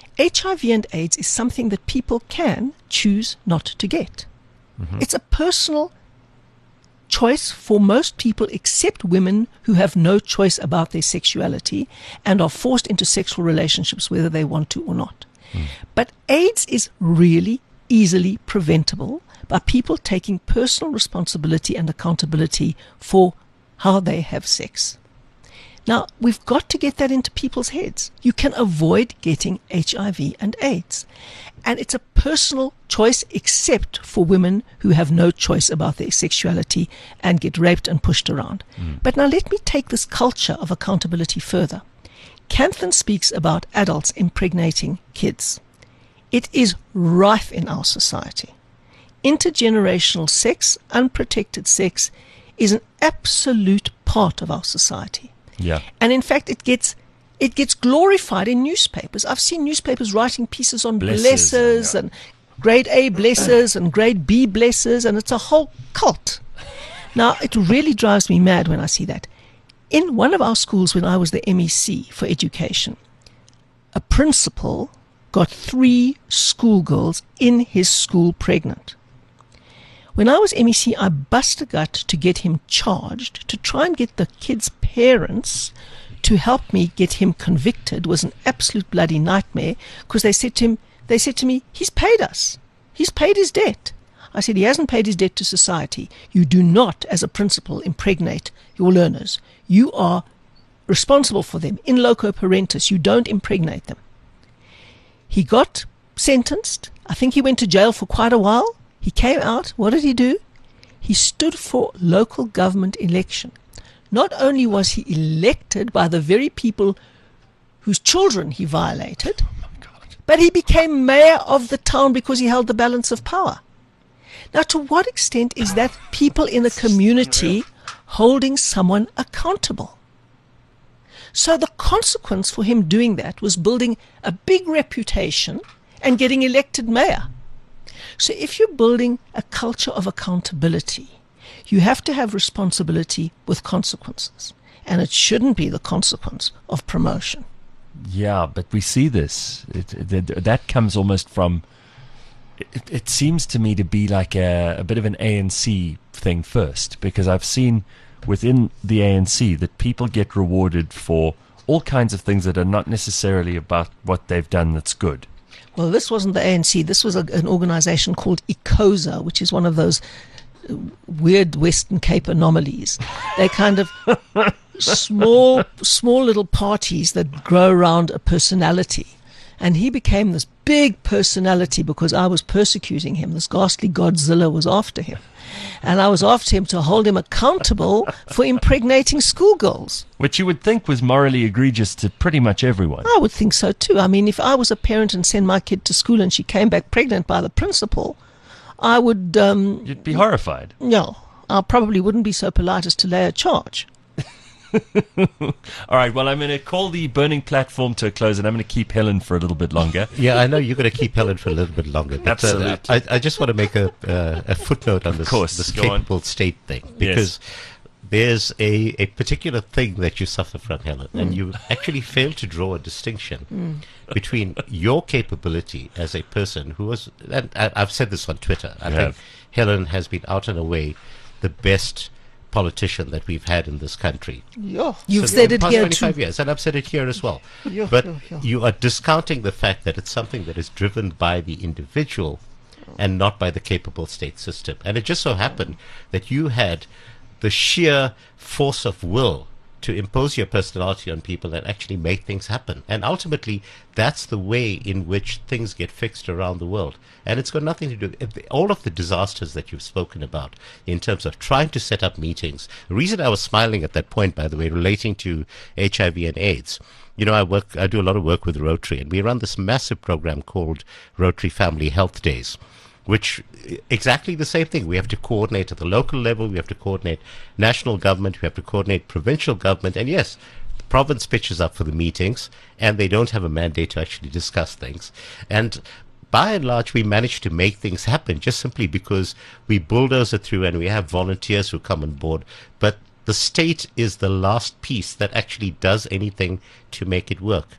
H I V and AIDS is something that people can choose not to get. It's a personal choice for most people except women who have no choice about their sexuality and are forced into sexual relationships whether they want to or not. But AIDS is really easily preventable by people taking personal responsibility and accountability for how they have sex. Now, we've got to get that into people's heads. You can avoid getting H I V and AIDS. And it's a personal choice except for women who have no choice about their sexuality and get raped and pushed around. But now let me take this culture of accountability further. Canthan speaks about adults impregnating kids. It is rife in our society. Intergenerational sex, unprotected sex, is an absolute part of our society. Yeah. And in fact, it gets it gets glorified in newspapers. I've seen newspapers writing pieces on Blessers, blessers yeah. and grade A blessers and grade B blessers, and it's a whole cult. Now, it really drives me mad when I see that. In one of our schools, when I was the M E C for education, a principal got three schoolgirls in his school pregnant. When I was M E C, I bust a gut to get him charged, to try and get the kids' parents to help me get him convicted. Was an absolute bloody nightmare because they said to him, they said to me, he's paid us. He's paid his debt. I said, he hasn't paid his debt to society. You do not, as a principal, impregnate your learners. You are responsible for them. In loco parentis, you don't impregnate them. He got sentenced. I think he went to jail for quite a while. He came out. What did he do? He stood for local government election. Not only was he elected by the very people whose children he violated, but he became mayor of the town because he held the balance of power. Now, to what extent is that people in a community holding someone accountable? So the consequence for him doing that was building a big reputation and getting elected mayor. So if you're building a culture of accountability, you have to have responsibility with consequences. And it shouldn't be the consequence of promotion. Yeah, but we see this. It, it, that comes almost from... It, it seems to me to be like a, a bit of an A N C thing first, because I've seen within the A N C that people get rewarded for all kinds of things that are not necessarily about what they've done that's good. Well, this wasn't the A N C. This was a, an organization called ICOSA, which is one of those weird Western Cape anomalies. They kind of small, small little parties that grow around a personality. And he became this big personality because I was persecuting him. This ghastly Godzilla was after him. And I was after him to hold him accountable for impregnating schoolgirls. Which you would think was morally egregious to pretty much everyone. I would think so too. I mean, if I was a parent and sent my kid to school and she came back pregnant by the principal, I would... Um, You'd be horrified. No, I probably wouldn't be so polite as to lay a charge. All right, well, I'm going to call the burning platform to a close, and I'm going to keep Helen for a little bit longer. Yeah, I know you're going to keep Helen for a little bit longer. But, Absolutely. Uh, I, I just want to make a, uh, a footnote on this, course, this go on. capable state thing, because yes. there's a, a particular thing that you suffer from, Helen, mm. and you actually fail to draw a distinction mm. between your capability as a person who was, and I, I've said this on Twitter, I you think have. Helen has been out and away the best politician that we've had in this country. Yeah. You've So said in it the past here twenty-five too. years, and I've said it here as well. Yeah, but yeah, yeah. you are discounting the fact that it's something that is driven by the individual and not by the capable state system. And it just so happened that you had the sheer force of will to impose your personality on people and actually make things happen. And ultimately, that's the way in which things get fixed around the world. And it's got nothing to do with all of the disasters that you've spoken about in terms of trying to set up meetings. The reason I was smiling at that point, by the way, relating to H I V and AIDS, you know, I work, I do a lot of work with Rotary, and we run this massive program called Rotary Family Health Days, which exactly the same thing. We have to coordinate at the local level, we have to coordinate national government, we have to coordinate provincial government, and yes, the province pitches up for the meetings, and they don't have a mandate to actually discuss things. And by and large, we manage to make things happen just simply because we bulldoze it through and we have volunteers who come on board. But the state is the last piece that actually does anything to make it work.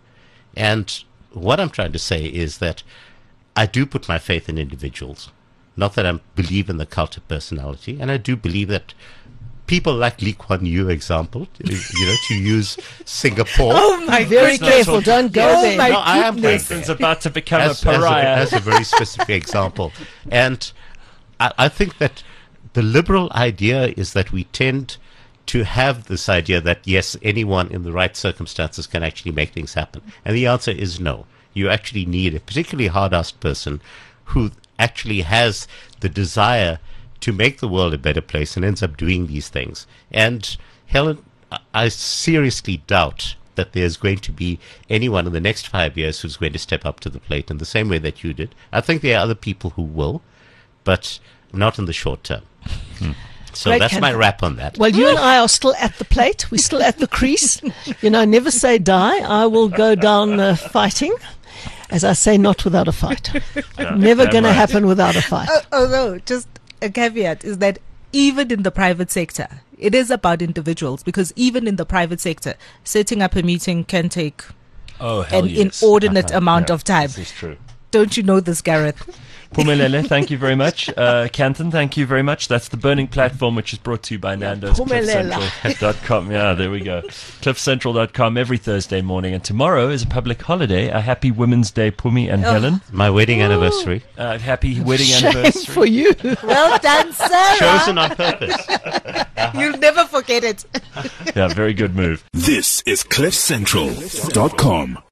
And what I'm trying to say is that I do put my faith in individuals. Not that I believe in the cult of personality, and I do believe that people like Lee Kuan Yew, example, you know, to use Singapore. Oh my Very goodness. careful, don't go Oh there. my No, I am goodness. going Winston's about to become as, a as pariah. As a, as a very specific example. And I, I think that the liberal idea is that we tend to have this idea that, yes, anyone in the right circumstances can actually make things happen. And the answer is no. You actually need a particularly hard-assed person who actually has the desire to make the world a better place and ends up doing these things. And Helen, I seriously doubt that there's going to be anyone in the next five years who's going to step up to the plate in the same way that you did. I think there are other people who will, but not in the short term. Hmm. So Great that's my candidate. wrap on that. Well, you and I are still at the plate. We're still at the crease. You know, never say die. I will go down uh, fighting. As I say, not without a fight. Never damn going to right. happen without a fight. Uh, although, just a caveat is that even in the private sector, it is about individuals, because even in the private sector, setting up a meeting can take Oh, hell an yes. inordinate Uh-huh. amount Yeah, of time. This is true. Don't you know this, Gareth? Pumelele, thank you very much. Uh, Canton, thank you very much. That's the Burning Platform, which is brought to you by Nando's. cliff central dot com. Yeah, there we go. cliff central dot com every Thursday morning. And tomorrow is a public holiday. A happy Women's Day, Pumi and Oh. Helen. My wedding anniversary. Uh, happy wedding Shame anniversary. for you. Well done, Sarah. Chosen on purpose. You'll never forget it. Yeah, very good move. This is cliff central dot com.